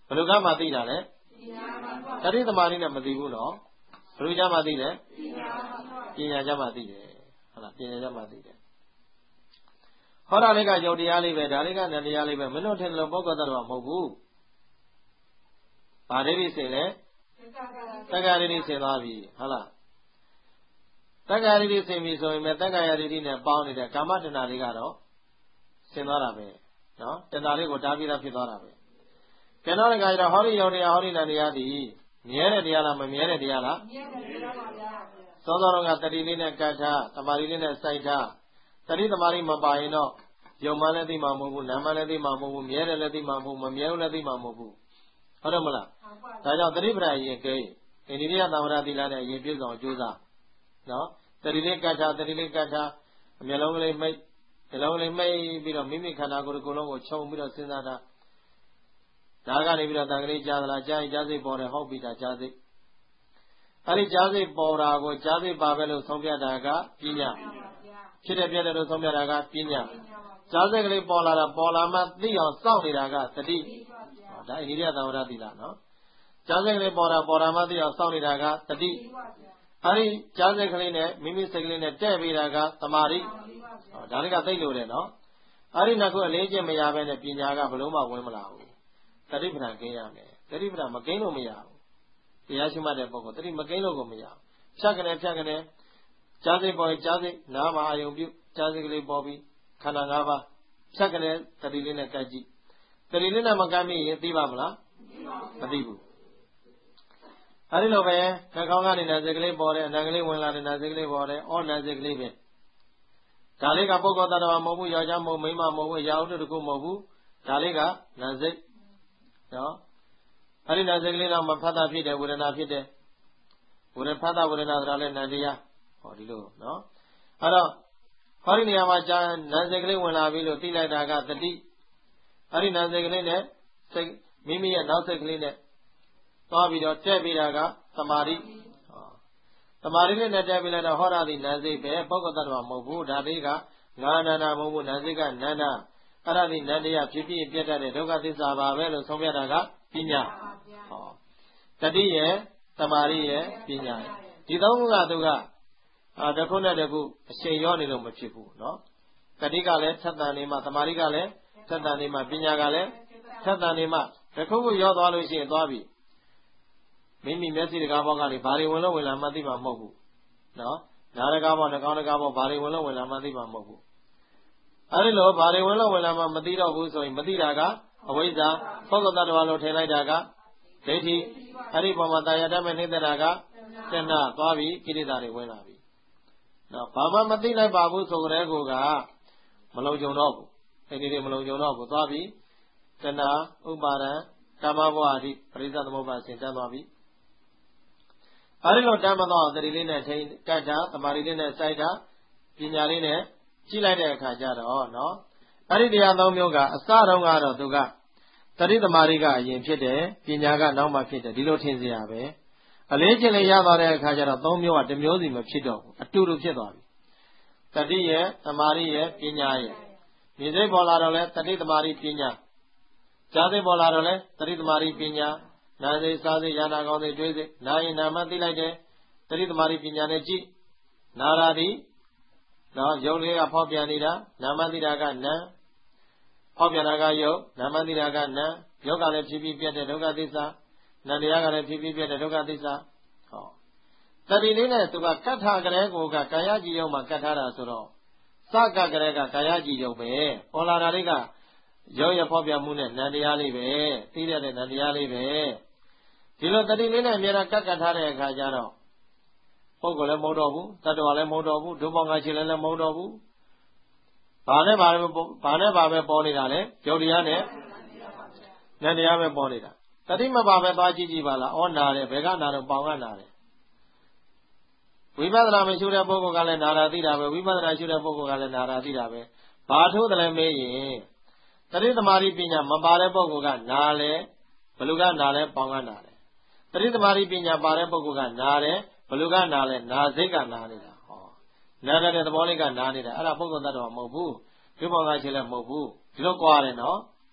ဘယ်လိုကမှသိတာလဲတတိသမารိနဲ့မသိဘူးနော်ဘယ်လိုကြမှသိလဲပညာကြမှသိတယ်ဟုတ်လားပညာကြမှသိတယ်ဟောတာလေးကယုတ်တရားလေးပဲဒါလေးကနတရားလေးပဲမင်းတို့ထင်လို့ပုဂ္ဂိုလ်တော်မဟုတ်ဘူးဗာဒိဋ္ဌိစင်လဲတက္ကရာဒိဋ္ဌိစင်သွားပြီဟုတ်လားတက္ကရာဒိဋ္ဌိစင်ပြီဆိုရင်တက္ကရာဒိဋ္ဌိနဲ့ပေါင်းနေတဲ့ကာမတဏ္ဍာလေးကတော့စင်သွားတာပဲနော်တဏ္ဍာလေးကိုတားပြီးသားဖြစ်သွားတာပဲကဲတော့လည်းကြတော့ဟောဒီယုတ်တရားဟောဒီနတရားဒီမြဲတဲ့တရားလားမမြဲတဲ့တရားလားမြဲတဲ့တရားပါဗျာစောစောကတတိလေးနဲ့ကတ်ထားတမာရီလေးနဲ့စိုက်ထားတတိတမာရီမပါရင်တော့ယုံမှလည်းသိမှာမဟုတ်ဘူးနာမလည်းသိမှာမဟုတ်ဘူးမြဲတယ်လည်းသိမှာမဟုတ်ဘူးမမြဲဘူးလည်းသိမှာမဟုတ်ဘူးဟုတ်တယ်မလားဒါကြောင့်တတိပ္ပံရင်ကိအိန္ဒိယသံဝရသီလနဲ့ရင်ပြည့်စုံကြိုးစားနော်တတိလေးကတ်ထားတတိလေးကတ်ထားအမျက်လုံးကလေးမိတ်ဒီလုံးလေးမိတ်ပြီးတော့မိမိခန္ဓာကိုယ်ကိုယ်လုံးကိုခြုံပြီးတော့စဉ်းစားတာဒါကနေပြီးတော့တန်ကလေးကြားသလားကြားရင်ကြားစိတ်ပေါ်တယ်ဟုတ်ပြီဒါကြားစိတ်အဲဒီကြားစိတ်ပေါ်တာကိုကြားစိတ်ပါပဲလို့ဆုံးဖြတ်တာကပညာဖြစ်တယ်ပြတယ်လို့ဆုံးဖြတ်တာကပညာကြားစိတ်ကလေးပေါ်လာတာပေါ်လာမှသိအောင်စောင့်နေတာကသတိဒါအိန္ဒိယသံဝရသီလနော်ကြားစိတ်ကလေးပေါ်တာပေါ်လာမှသိအောင်စောင့်နေတာကသတိအဲဒီကြားစိတ်ကလေးနဲ့မိမိစိတ်ကလေးနဲ့တဲ့ပြီးတာကသမာဓိဒါလေးကသိလို့တယ်နော်အဲဒီနှစ်ခုအလေးချင်းမရဘဲနဲ့ပညာကဘလို့မှဝင်မလာဘူးတတိပ္ပံကင်းရမယ်တတိပ္ပံမကင်းလို့မရဘူးတရားရှိမှတ်တဲ့ပုဂ္ဂိုလ်တတိမကင်းလို့ကိုမရဘူးဖြတ်ကနေဖြတ်ကနေကြားစိတ်ပေါ်ကြားစိတ်နားမှာအာယုံပြုကြားစိတ်ကလေးပေါ်ပြီးခန္ဓာ၅ပါးဖြတ်ကနေတတိလေးနဲ့ကတ်ကြည့်တတိလေးနဲ့မကတ်မိရင်သိပါမလားမသိဘူးအဲဒီလိုပဲနှာခေါင်းကနေနာစိတ်ကလေးပေါ်တယ်အနာကလေးဝင်လာတယ်နာစိတ်ကလေးပေါ်တယ်အော်နာစိတ်ကလေးပဲဒါလေးကပုဂ္ဂိုလ်သတ္တဝါမဟုတ်ဘူးယောက်ျားမဟုတ်မိန်းမမဟုတ်ဘူးရာဟုတ္တကုမဟုတ်ဘူးဒါလေးကနာစိတ်နော်အဲ့ဒီနာစိတ်ကလေးတော့မဖတ်တာဖြစ်တယ်ဝေဒနာဖြစ်တယ်ဝေဒဖတ်တာဝေဒနာဆိုတာလည်းနာတရားဟောဒီလိုနော်အဲ့တော့ဟောဒီနေရာမှာကြာနာစိတ်ကလေးဝင်လာပြီလို့သိလိုက်တာကတတိအဲ့ဒီနာစိတ်ကလေးနဲ့စိတ်မိမိရဲ့နောက်စိတ်ကလေးနဲ့သွားပြီးတော့တက်ပြီးတာကသမာဓိသမာဓိနဲ့တက်ပြီးလိုက်တော့ဟောရသည်နာစိတ်ပဲပုဂ္ဂိုလ်တ attva မဟုတ်ဘူးဒါလေးကငါနန္ဒမဟုတ်ဘူးနာစိတ်ကနန္ဒအဲ့ဒါဒီနန္တရားဖြစ်ဖြစ်ပြတ်တတ်တဲ့ဒုက္ခသစ္စာပါပဲလို့ဆုံးဖြတ်တာကပညာဟောတတိယသမာဓိယပညာဒီသုံးခုကသူကအာတစ်ခုနဲ့တစ်ခုအချိန်ရောနေလို့မဖြစ်ဘူးเนาะတတိကလည်းသက်တန်နေမှသမာဓိကလည်းသက်တန်နေမှပညာကလည်းသက်တန်နေမှတစ်ခုခုရောသွားလို့ရှိရင်သွားပြီမိမိမျက်စိတကားဘောကနေဘာတွေဝင်လို့ဝင်လာမှသိမှာမဟုတ်ဘူးเนาะနားတကားဘောနှာခေါင်းတကားဘောဘာတွေဝင်လို့ဝင်လာမှသိမှာမဟုတ်ဘူးအဲဒီလိုဘာတွေဝင်လို့ဝင်လာမှမသိတော့ဘူးဆိုရင်မသိတာကအဝိဇ္ဇာပုဂ္ဂိုလ်တ attva လို့ထင်လိုက်တာကဒိဋ္ဌိအဲ့ဒီပုံမှာတာယာတတ်မဲ့နေတဲ့တာကတဏှာသွားပြီးကိလေသာတွေဝင်လာပြီနော်ဘာမှမသိလိုက်ပါဘူးဆိုကြတဲ့ကိုကမလုံခြုံတော့ဘူးအဲ့ဒီတွေမလုံခြုံတော့ဘူးသွားပြီးတဏှာဥပါဒံကာမဘဝအထိပရိစ္ဆေသမုပ္ပါဆင်တတ်သွားပြီအဲ့ဒီလိုတတ်မတော့သတိလေးနဲ့ထိန်ကတ်တာသမာဓိလေးနဲ့စိုက်တာပညာလေးနဲ့ကြည့်လိုက်တဲ့အခါကျတော့နော်အဲ့ဒီတရားသုံးမျိုးကအစတုန်းကတော့သူကတတိသမารိကအရင်ဖြစ်တယ်ပညာကနောက်မှဖြစ်တယ်ဒီလိုထင်စရာပဲအလေးချင်းလေးရသွားတဲ့အခါကျတော့သုံးမျိုးကတစ်မျိုးစီမဖြစ်တော့ဘူးအတူတူဖြစ်သွားပြီတတိရဲ့သမารိရဲ့ပညာရဲ့မြင်စိတ်ပေါ်လာတော့လဲတတိသမารိပညာကြားစိတ်ပေါ်လာတော့လဲတတိသမารိပညာနာစိတ်စားစိတ်ရနာကောင်းစိတ်တွေးစိတ်နာရင်နာမသိလိုက်တယ်တတိသမารိပညာနဲ့ကြည့်နာရာတိနော်ယုတ်လေးကဖောက်ပြန်နေတာနာမသိတာကနာဖောက်ပြန်တာကယုတ်နာမသိတာကနာယုတ်ကလည်းဖြစ်ပြီးပြတ်တဲ့ဒုက္ခသစ္စာနာတရားကလည်းဖြစ်ပြီးပြတ်တဲ့ဒုက္ခသစ္စာဟောတတိလေးနဲ့သူကကတ်ထားကြတဲ့ကိုကကာယကြည်ယုံမှာကတ်ထားတာဆိုတော့စကတ်ကြတဲ့ကကာယကြည်ယုံပဲပေါ်လာတာလေးကယုတ်ရဖောက်ပြန်မှုနဲ့နာတရားလေးပဲသိတဲ့နာတရားလေးပဲဒီလိုတတိလေးနဲ့အများကတ်ကတ်ထားတဲ့အခါကျတော့ပုဂ္ဂိုလ်လည်းမဟုတ်တော့ဘူးတတ္တဝါလည်းမဟုတ်တော့ဘူးဒုပေါင်းငါးချီလည်းလည်းမဟုတ်တော့ဘူးဘာနဲ့ဘာပဲဘာနဲ့ဘာပဲပေါ်နေတာလဲယုတ်တရားနဲ့နန္တရားပဲပေါ်နေတာတတိမပါပဲသွားကြည့်ကြည့်ပါလားဩနာတယ်ဘယ်ကနာတော့ပေါင်ကနာတယ်ဝိပဿနာမရှိတဲ့ပုဂ္ဂိုလ်ကလည်းနာတာသိတာပဲဝိပဿနာရှိတဲ့ပုဂ္ဂိုလ်ကလည်းနာတာသိတာပဲဘာထိုးတယ်လဲမေးရင်တတိသမารိပညာမပါတဲ့ပုဂ္ဂိုလ်ကနာလဲဘလူကနာလဲပေါင်ကနာတယ်တတိသမารိပညာပါတဲ့ပုဂ္ဂိုလ်ကနာတယ်ဘလူကနာလဲနာစိတ်ကနာနေတာဟောနာတဲ့သဘောလေးကနာနေတာအဲ့ဒါပုဂ္ဂိုလ်တ attva မဟုတ်ဘူးဒီဘောကချင်းလည်းမဟုတ်ဘူးဒီလိုကြွားတယ်နော်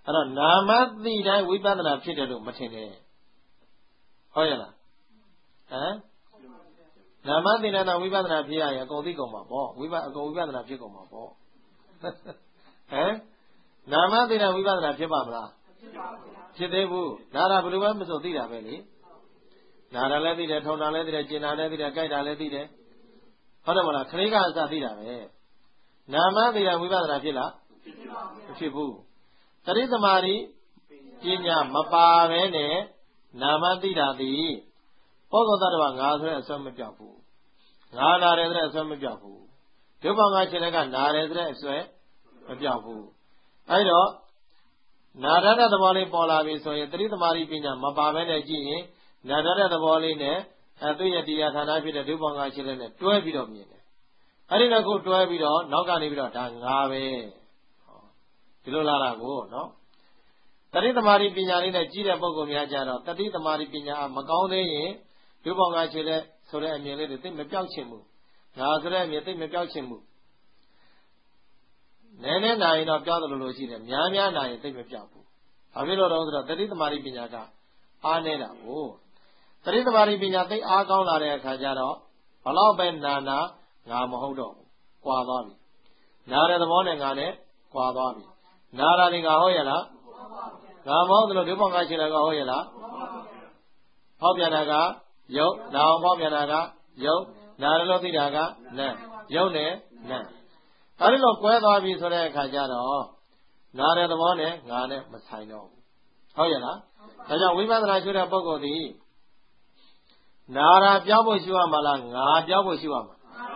အဲ့တော့နာမသိတိုင်းဝိပဿနာဖြစ်တယ်လို့မထင်နဲ့ဟုတ်ရဲ့လားဟမ်နာမသိတဲ့ဝိပဿနာဖြစ်ရရင်အကုန်သိကုန်မှာပေါ့ဝိပအကုန်ဝိပဿနာဖြစ်ကုန်မှာပေါ့ဟမ်နာမသိတဲ့ဝိပဿနာဖြစ်ပါမလားဖြစ်သေးဘူးဒါရဘယ်လိုပဲမဆိုသိတာပဲလေနာတာလည်းသိတယ်ထုံတာလည်းသိတယ်ကျင်တာလည်းသိတယ်ကြိုက်တာလည်းသိတယ်ဟုတ်တယ်မလားခရိကအစသိတာပဲနာမသိတဲ့ဝိပဿနာဖြစ်လားမဖြစ်ဘူးတတိသမารိပညာမပါပဲနဲ့နာမသိတာသည်ပုဂ္ဂိုလ်သတ္တဝါငါဆိုတဲ့အစွဲမပြောက်ဘူးငါနာတယ်ဆိုတဲ့အစွဲမပြောက်ဘူးဒုက္ခငါရှင်လည်းကနာတယ်ဆိုတဲ့အစွဲမပြောက်ဘူးအဲ့တော့နာရတဲ့သဘောလေးပေါ်လာပြီဆိုရင်တတိသမารိပညာမပါပဲနဲ့ကြည့်ရင်နာရတဲ့သဘောလေးနဲ့အသူရဲ့တရားဌာနဖြစ်တဲ့ဒုက္ခငါရှင်လည်းနဲ့တွဲပြီးတော့မြင်တယ်အဲ့ဒီတော့ကိုတွဲပြီးတော့နောက်ကနေပြီးတော့ဒါငါပဲဒီလိုလာတာကိုနော်တတိသမารိပညာလေးနဲ့ကြည့်တဲ့ပုဂ္ဂိုလ်များကြတော့တတိသမารိပညာမကောင်းသေးရင်ဒုက္ခငါရှင်လည်းဆိုတဲ့အမြင်လေးတွေသိမပြောက်ချင်ဘူးငါဆိုတဲ့အမြင်သိမပြောက်ချင်ဘူးနည်းနည်းနာရင်တော့ပြောက်တယ်လို့လို့ရှိတယ်များများနာရင်သိမပြောက်ဘူးဘာဖြစ်လို့တော့ဆိုတော့တတိသမารိပညာကအားနေတာကိုတတိသမารိပညာသိအားကောင်းလာတဲ့အခါကျတော့ဘလောက်ပဲနာနာငါမဟုတ်တော့ဘူးကွာသွားပြီနာတဲ့သဘောနဲ့ငါနဲ့ကွာသွားပြီနာတာဒီငါဟုတ်ရဲ့လားငါမဟုတ်တယ်လို့ဒုက္ခငါရှင်လည်းကဟုတ်ရဲ့လားဟောပြန်တာကယုတ်နာအောင်ဟောပြန်တာကယုတ်နာရလို့သိတာကနတ်ယုတ်နဲ့နတ်အဲဒီလိုကွဲသွားပြီဆိုတဲ့အခါကျတော့နာတဲ့သဘောနဲ့ငါနဲ့မဆိုင်တော့ဘူးဟုတ်ရဲ့လားဒါကြောင့်ဝိပဿနာရှုတဲ့ပုဂ္ဂိုလ်ဒီနာရာပြောင်းဖို့ရှုရမှာလားငါပြောင်းဖို့ရှုရမှာ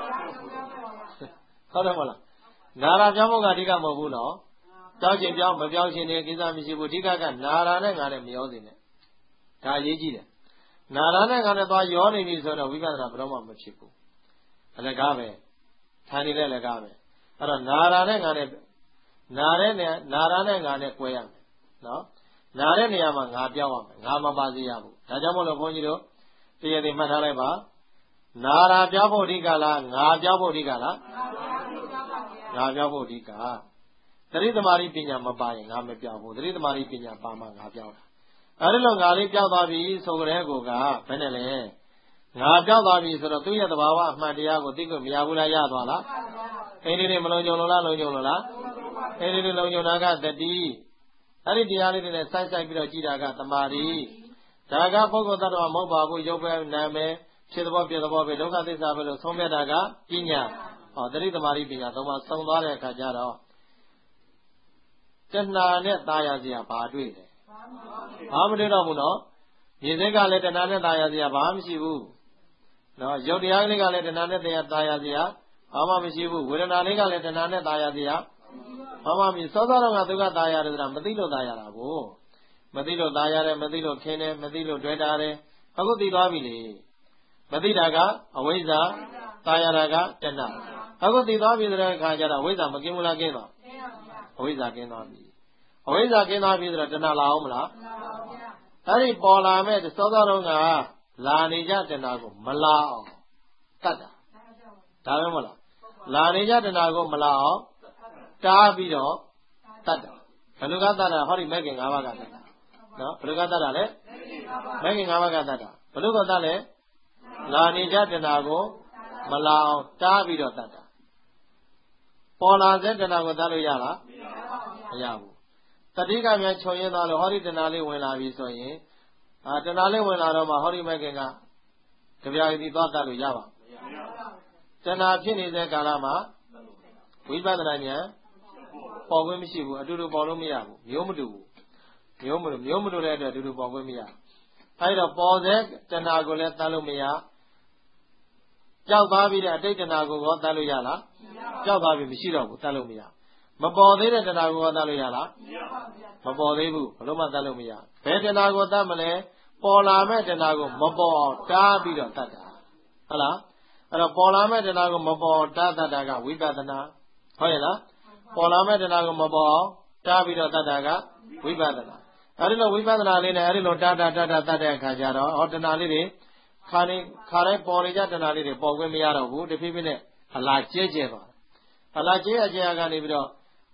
ဟုတ်တယ်မလားနာရာပြောင်းဖို့ကအဓိကမဟုတ်ဘူးနော်ကြောက်ချင်ပြောင်းမပြောင်းချင်တဲ့ကိစ္စမရှိဘူးအဓိကကနာရာနဲ့ငါနဲ့မရောစေနဲ့ဒါအရေးကြီးတယ်နာရာနဲ့ငါနဲ့သွားရောနေပြီဆိုတော့ဝိပဿနာဘယ်တော့မှမဖြစ်ဘူးအလကားပဲထိုင်နေတဲ့လကားပဲအဲ့တော့နာရာနဲ့ငါနဲ့နာတဲ့နဲ့နာရာနဲ့ငါနဲ့꿰ရမယ်နော်နာတဲ့နေရာမှာငါပြောင်းရမယ်ငါမပါစေရဘူးဒါကြောင့်မို့လို့ဘုန်းကြီးတို့တရားတွေမှတ်ထားလိုက်ပါနာရာပြောင်းဖို့အဓိကလားငါပြောင်းဖို့အဓိကလားငါပြောင်းဖို့အဓိကသတိသမารိပညာမပါရင်ငါမပြောင်းဘူးသတိသမารိပညာပါမှငါပြောင်းတာအဲဒီလိုငါလေးပြောင်းသွားပြီဆိုကြတဲ့ကိုကဘယ်နဲ့လဲငါပြောင်းသွားပြီဆိုတော့သူ့ရဲ့သဘာဝအမှန်တရားကိုသိလို့မရဘူးလားရသွားလားအိန္ဒိတွေမလုံးကြုံလို့လားလုံးကြုံလို့လားအိန္ဒိတွေလုံးကြုံတာကတတိအဲ့ဒီတရားလေးတွေနဲ့စိုက်စိုက်ပြီးတော့ကြည်တာကသမာဓိဒါကပုဂ္ဂိုလ်သတ္တဝါမဟုတ်ပါဘူးရုပ်ပဲနာမည်ဖြစ်သဘောပြသဘောပဲဒုက္ခသစ္စာပဲလို့ဆုံးဖြတ်တာကပညာဟောတတိသမารိပညာသုံးပါးစုံသွားတဲ့အခါကျတော့တဏှာနဲ့ตายရစရာဘာတွေ့လဲဘာမတွေ့တော့ဘူးနော်မြင်စိတ်ကလည်းတဏှာနဲ့ตายရစရာဘာမှမရှိဘူးနော်ရုပ်တရားလေးကလည်းတဏှာနဲ့တရားตายရစရာဘာမှမရှိဘူးဝေဒနာလေးကလည်းတဏှာနဲ့ตายရစရာဘာမှမရှိစောစောတော့ကသူကตายရတယ်ဆိုတာမသိလို့ตายရတာကိုမသိလို့ตายရတယ်မသိလို့ခင်းတယ်မသိလို့တွေ့တာတယ်အခုသိသွားပြီလေမသိတာကအဝိဇ္ဇာตายရတာကတဏှာအခုသိသွားပြီဆိုတဲ့အခါကျတော့အဝိဇ္ဇာမကင်းဘူးလားကင်းသွားအဝိဇ္ဇာကင်းသွားပြီအဝိဇ္ဇာကင်းသွားပြီဆိုတော့တဏှာလာအောင်မလားအဲ့ဒီပေါ်လာမဲ့စောစောတော့ကလာနေကြတဏှာကိုမလာအောင်တတ်တာဒါပဲမဟုတ်လားလာနေကြတဏှာကိုမလာအောင်တားပြီးတော့တတ်တာဘယ်လိုကတတ်တာဟောဒီမဲ့ခင်၅ပါးကတတ်တာနော်ဘယ်လိုကတတ်တာလဲမဲ့ခင်၅ပါးကတတ်တာဘယ်လိုကတတ်လဲလာနေကြတဏှာကိုမလာအောင်တားပြီးတော့တတ်တာပေါ်လာတဲ့တဏှာကိုတတ်လို့ရလားမရဘူးတတိကများခြုံရင်းသွားလို့ဟောဒီတဏှာလေးဝင်လာပြီဆိုရင်အာတဏှာလေးဝင်လာတော့မှဟောဒီမဲ့ခင်ကကြပြာရီသွားတတ်လို့ရပါတဏှာဖြစ်နေတဲ့ကာလမှာဝိပဿနာဉာဏ်ပေါ်ခွင့်မရှိဘူးအတူတူပေါ်လို့မရဘူးမျိုးမတူဘူးမျိုးမတူမျိုးမတူတဲ့အတွက်အတူတူပေါ်ခွင့်မရအဲဒီတော့ပေါ်တဲ့တဏှာကိုလည်းတတ်လို့မရကြောက်သွားပြီးတဲ့အတိတ်တဏှာကိုရောတတ်လို့ရလားကြောက်သွားပြီမရှိတော့ဘူးတတ်လို့မရမပေါ်သေးတဲ့တဏှာကိုရောတတ်လို့ရလားမပေါ်သေးဘူးဘလို့မှတတ်လို့မရဘယ်တဏှာကိုတတ်မလဲပေါ်လာမဲ့တဏှာကိုမပေါ်အောင်တားပြီးတော့တတ်တာဟုတ်လားအဲ့တော့ပေါ်လာမဲ့တဏှာကိုမပေါ်တားတတ်တာကဝိပဿနာဟုတ်ရဲ့လားပေါ်လာမဲ့တဏှာကိုမပေါ်အောင်တားပြီးတော့တတ်တာကဝိပဿနာအဲ့ဒီလိုဝိပဿနာလေးနဲ့အဲ့ဒီလိုတားတာတားတာတတ်တဲ့အခါကျတော့ဟောတဏှာလေးတွေခါနေခါတိုင်းပေါ်နေကြတဏှာလေးတွေပေါ်ခွင့်မရတော့ဘူးတဖြည်းဖြည်းနဲ့အလားကျဲကျဲသွားအလားကျဲအကျဲကနေပြီးတော့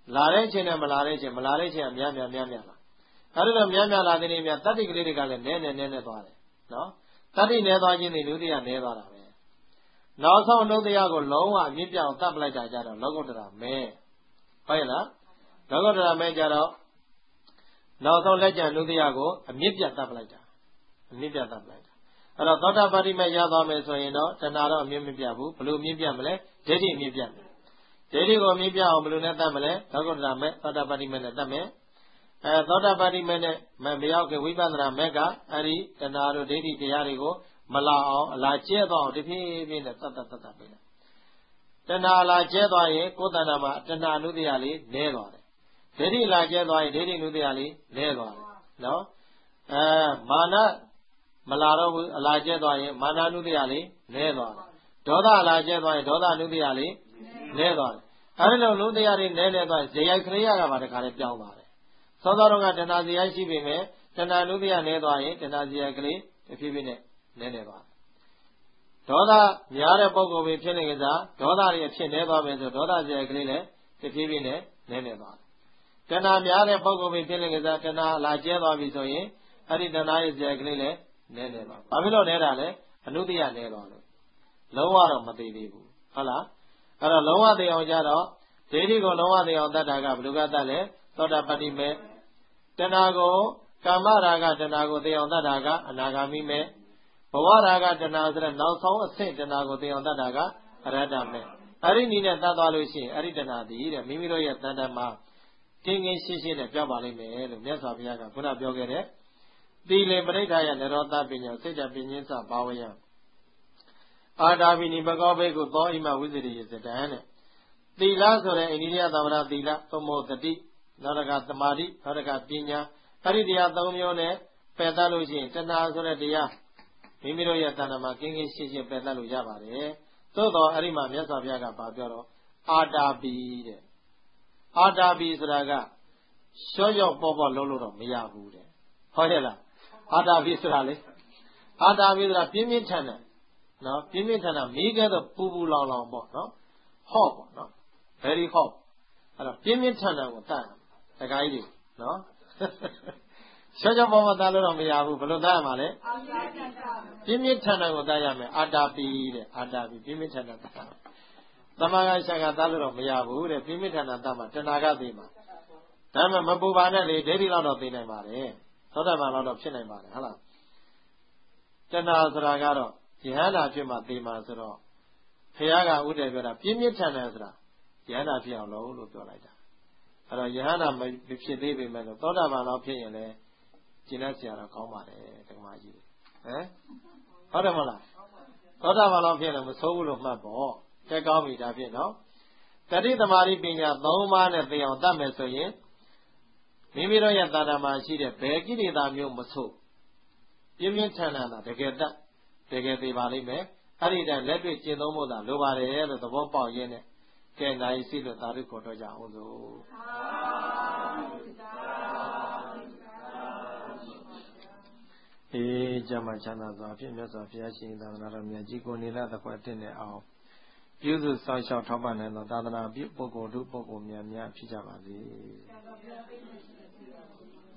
လာတဲ့ချိန်နဲ့မလာတဲ့ချိန်မလာတဲ့ချိန်ကများများများများလာအဲဒီလိုများများလာတဲ့နေများတတ္တိကလေးတွေကလည်းနည်းနည်းနည်းနည်းသွားတယ်နော်တတ္တိနည်းသွားခြင်းတွေနုတ္တိယနည်းသွားတာပဲနောက်ဆုံးနုတ္တိယကိုလုံးဝအမြင့်ပြောင်းတတ်ပလိုက်တာကြတော့လောကုတ္တရာမဲဟုတ်ရဲ့လားလောကုတ္တရာမဲကြတော့နောက်ဆုံးလက်ကျန်နုတ္တိယကိုအမြင့်ပြတ်တတ်ပလိုက်တာအမြင့်ပြတ်တတ်ပလိုက်တာအဲ့တော့သောတာပတိမဲရသွားမယ်ဆိုရင်တော့တဏှာတော့အမြင့်မပြတ်ဘူးဘလို့အမြင့်ပြတ်မလဲဒိဋ္ဌိအမြင့်ပြတ်မယ်ဒိဋ္ဌိကိုအမြင့်ပြတ်အောင်ဘလို့နဲ့တတ်မလဲလောကုတ္တရာမဲသောတာပတိမဲနဲ့တတ်မယ်အဲသောတာပတိမဲနဲ့မရောက်ခင်ဝိပဿနာမဲကအဲ့ဒီတဏှာတို့ဒိဋ္ဌိတရားတွေကိုမလာအောင်အလားကျဲသွားအောင်တဖြည်းဖြည်းနဲ့တတ်တတ်တတ်တတ်ပေးတယ်တဏှာလာကျဲသွားရင်ကိုယ်တဏ္ဍာမှာတဏှာနုတ္တိယလေးနည်းသွားတယ်ဒိဋ္ဌိလာကျဲသွားရင်ဒိဋ္ဌိနုတ္တိယလေးနည်းသွားတယ်နော်အဲမာနမလာတော့ဘူးအလားကျဲသွားရင်မာနနုတ္တိယလေးနည်းသွားတယ်ဒေါသအလားကျဲသွားရင်ဒေါသနုတ္တိယလေးနည်းသွားတယ်အဲဒီလိုနုတ္တိယလေးနည်းနည်းသွားရင်ဇေယိုက်ခရိယကပါတခါလေးပြောင်းသွားတယ်သောသောတော့ကတဏှာဇေယိုက်ရှိပေမဲ့တဏှာနုတ္တိယနည်းသွားရင်တဏှာဇေယိုက်ကလေးတဖြည်းဖြည်းနဲ့နည်းနည်းသွားဒေါသများတဲ့ပုံကိုပဲဖြစ်နေကြစားဒေါသတွေအဖြစ်နည်းသွားမယ်ဆိုဒေါသဇေယိုက်ကလေးလည်းတဖြည်းဖြည်းနဲ့နည်းနည်းသွားတဏှာများတဲ့ပုံကိုပဲဖြစ်နေကြစားတဏှာလာကျဲသွားပြီဆိုရင်အဲ့ဒီတဏှာရဲ့ဇေယိုက်ကလေးလည်းနည်းနည်းသွားဘာဖြစ်လို့နည်းတာလဲအနုတ္တိယနည်းသွားလို့လုံးဝတော့မသိသေးဘူးဟုတ်လားအဲ့တော့လုံးဝသိအောင်ကြတော့ဒိဋ္ဌိကိုလုံးဝသိအောင်တတ်တာကဘယ်လိုကတတ်လဲသောတာပတိမေတဏှာကိုကာမရာဂတဏှာကိုသိအောင်တတ်တာကအနာဂါမိမေဘဝရာဂတဏှာဆိုတဲ့နောက်ဆုံးအဆင့်တဏှာကိုသိအောင်တတ်တာကအရဟတမေအဲ့ဒီနည်းနဲ့တတ်သွားလို့ရှိရင်အဲ့ဒီတဏှာတည်းတဲ့မိမိတို့ရဲ့တဏ္ဍာမှာကင်းကင်းရှင်းရှင်းနဲ့ပြောက်ပါလိမ့်မယ်လို့မြတ်စွာဘုရားကခုနပြောခဲ့တဲ့သီလေပရိဋ္ဌာယနရောသပညာစိတ်တပညင်းစဘာဝယအာတာဘိနိဘဂောဘေကုသောဣမဝိဇ္ဇရိယစတံတဲ့သီလဆိုတဲ့အိန္ဒိယသမဏသီလသမ္မောတတိနောက်တစ်ခါသမာဓိနောက်တစ်ခါပညာအဲ့ဒီတရားသုံးမျိုးနဲ့ပယ်တတ်လို့ရှိရင်တဏှာဆိုတဲ့တရားမိမိတို့ရဲ့တဏ္ဍာမှာကင်းကင်းရှင်းရှင်းပယ်တတ်လို့ရပါတယ်သို့တော့အဲ့ဒီမှာမြတ်စွာဘုရားကဗာပြောတော့အာတာဘိတဲ့အာတာဘိဆိုတာကရှော့ရော့ပေါ်ပေါ်လုံးလို့တော့မရဘူးတဲ့ဟုတ်ရဲ့လားအာတာဘိဆိုတာလေအာတာဘိဆိုတာပြင်းပြင်းထန်ထန်နော်ပြင်းပြင်းထန်ထန်မိခဲ့တော့ပူပူလောင်လောင်ပေါ့နော်ဟော့ပေါ့နော် very hot အဲ့တော့ပြင်းပြင်းထန်ထန်ကိုတတ်တခါကြီးနော်ရှော့ရော့ပေါ်ပေါ်တတ်လို့တော့မရဘူးဘယ်လိုတတ်ရမှာလဲပြင်းပြင်းထန်ထန်ကိုတတ်ရမယ်အာတာဘိတဲ့အာတာဘိပြင်းပြင်းထန်ထန်တတ်သမဂ္ဂဆံကတတ်လို့တော့မရဘူးတဲ့ပြင်းပြင်းထန်ထန်တတ်မှာတဏှာကသိမှာဒါမှမပူပါနဲ့လေဒိဋ္ဌိလောက်တော့သိနိုင်ပါတယ်သောတာပန်လောက်တော့ဖြစ်နိုင်ပါတယ်ဟုတ်လားတဏှာဆိုတာကတော့ယဟန္တာဖြစ်မှသိမှာဆိုတော့ဘုရားကဥဒေပြောတာပြင်းပြင်းထန်ထန်ဆိုတာယဟန္တာဖြစ်အောင်လို့လို့ပြောလိုက်တာအဲ့တော့ယဟန္တာမဖြစ်သေးပေမဲ့လို့သောတာပန်လောက်ဖြစ်ရင်လည်းကျင့်တတ်စရာတော့ကောင်းပါတယ်တက္ကမကြီးဟမ်ဟုတ်တယ်မလားသောတာပန်လောက်ဖြစ်ရင်မဆိုးဘူးလို့မှတ်ပေါ့ကဲကောင်းပြီဒါဖြစ်နော်တတိသမารိပညာသုံးပါးနဲ့သိအောင်တတ်မယ်ဆိုရင်မိမိတို့ရဲ့သာဓမှာရှိတဲ့ဘယ်ကိလေသာမျိုးမဆိုးပြင်းပြင်းထန်ထန်တာတကယ်တတ်တကယ်သိပါလိမ့်မယ်အဲ့ဒီတည်းလက်တွေ့ကျင့်သုံးဖို့သာလိုပါတယ်လို့သဘောပေါက်ရင်းနဲ့ကဲနိုင်စီလို့သာဓုခေါ်တော့ကြအောင်လို့အေးကြမှာချမ်းသာစွာဖြင့်မြတ်စွာဘုရားရှင်သာသနာတော်မြတ်ကြီးကိုနေလာသခွတ်တဲ့နဲ့အောင်ပြုစုစောင့်ရှောက်ထောက်ပံ့နိုင်သောသာသနာပြုပုဂ္ဂိုလ်တို့ပုဂ္ဂိုလ်များများဖြစ်ကြပါစေ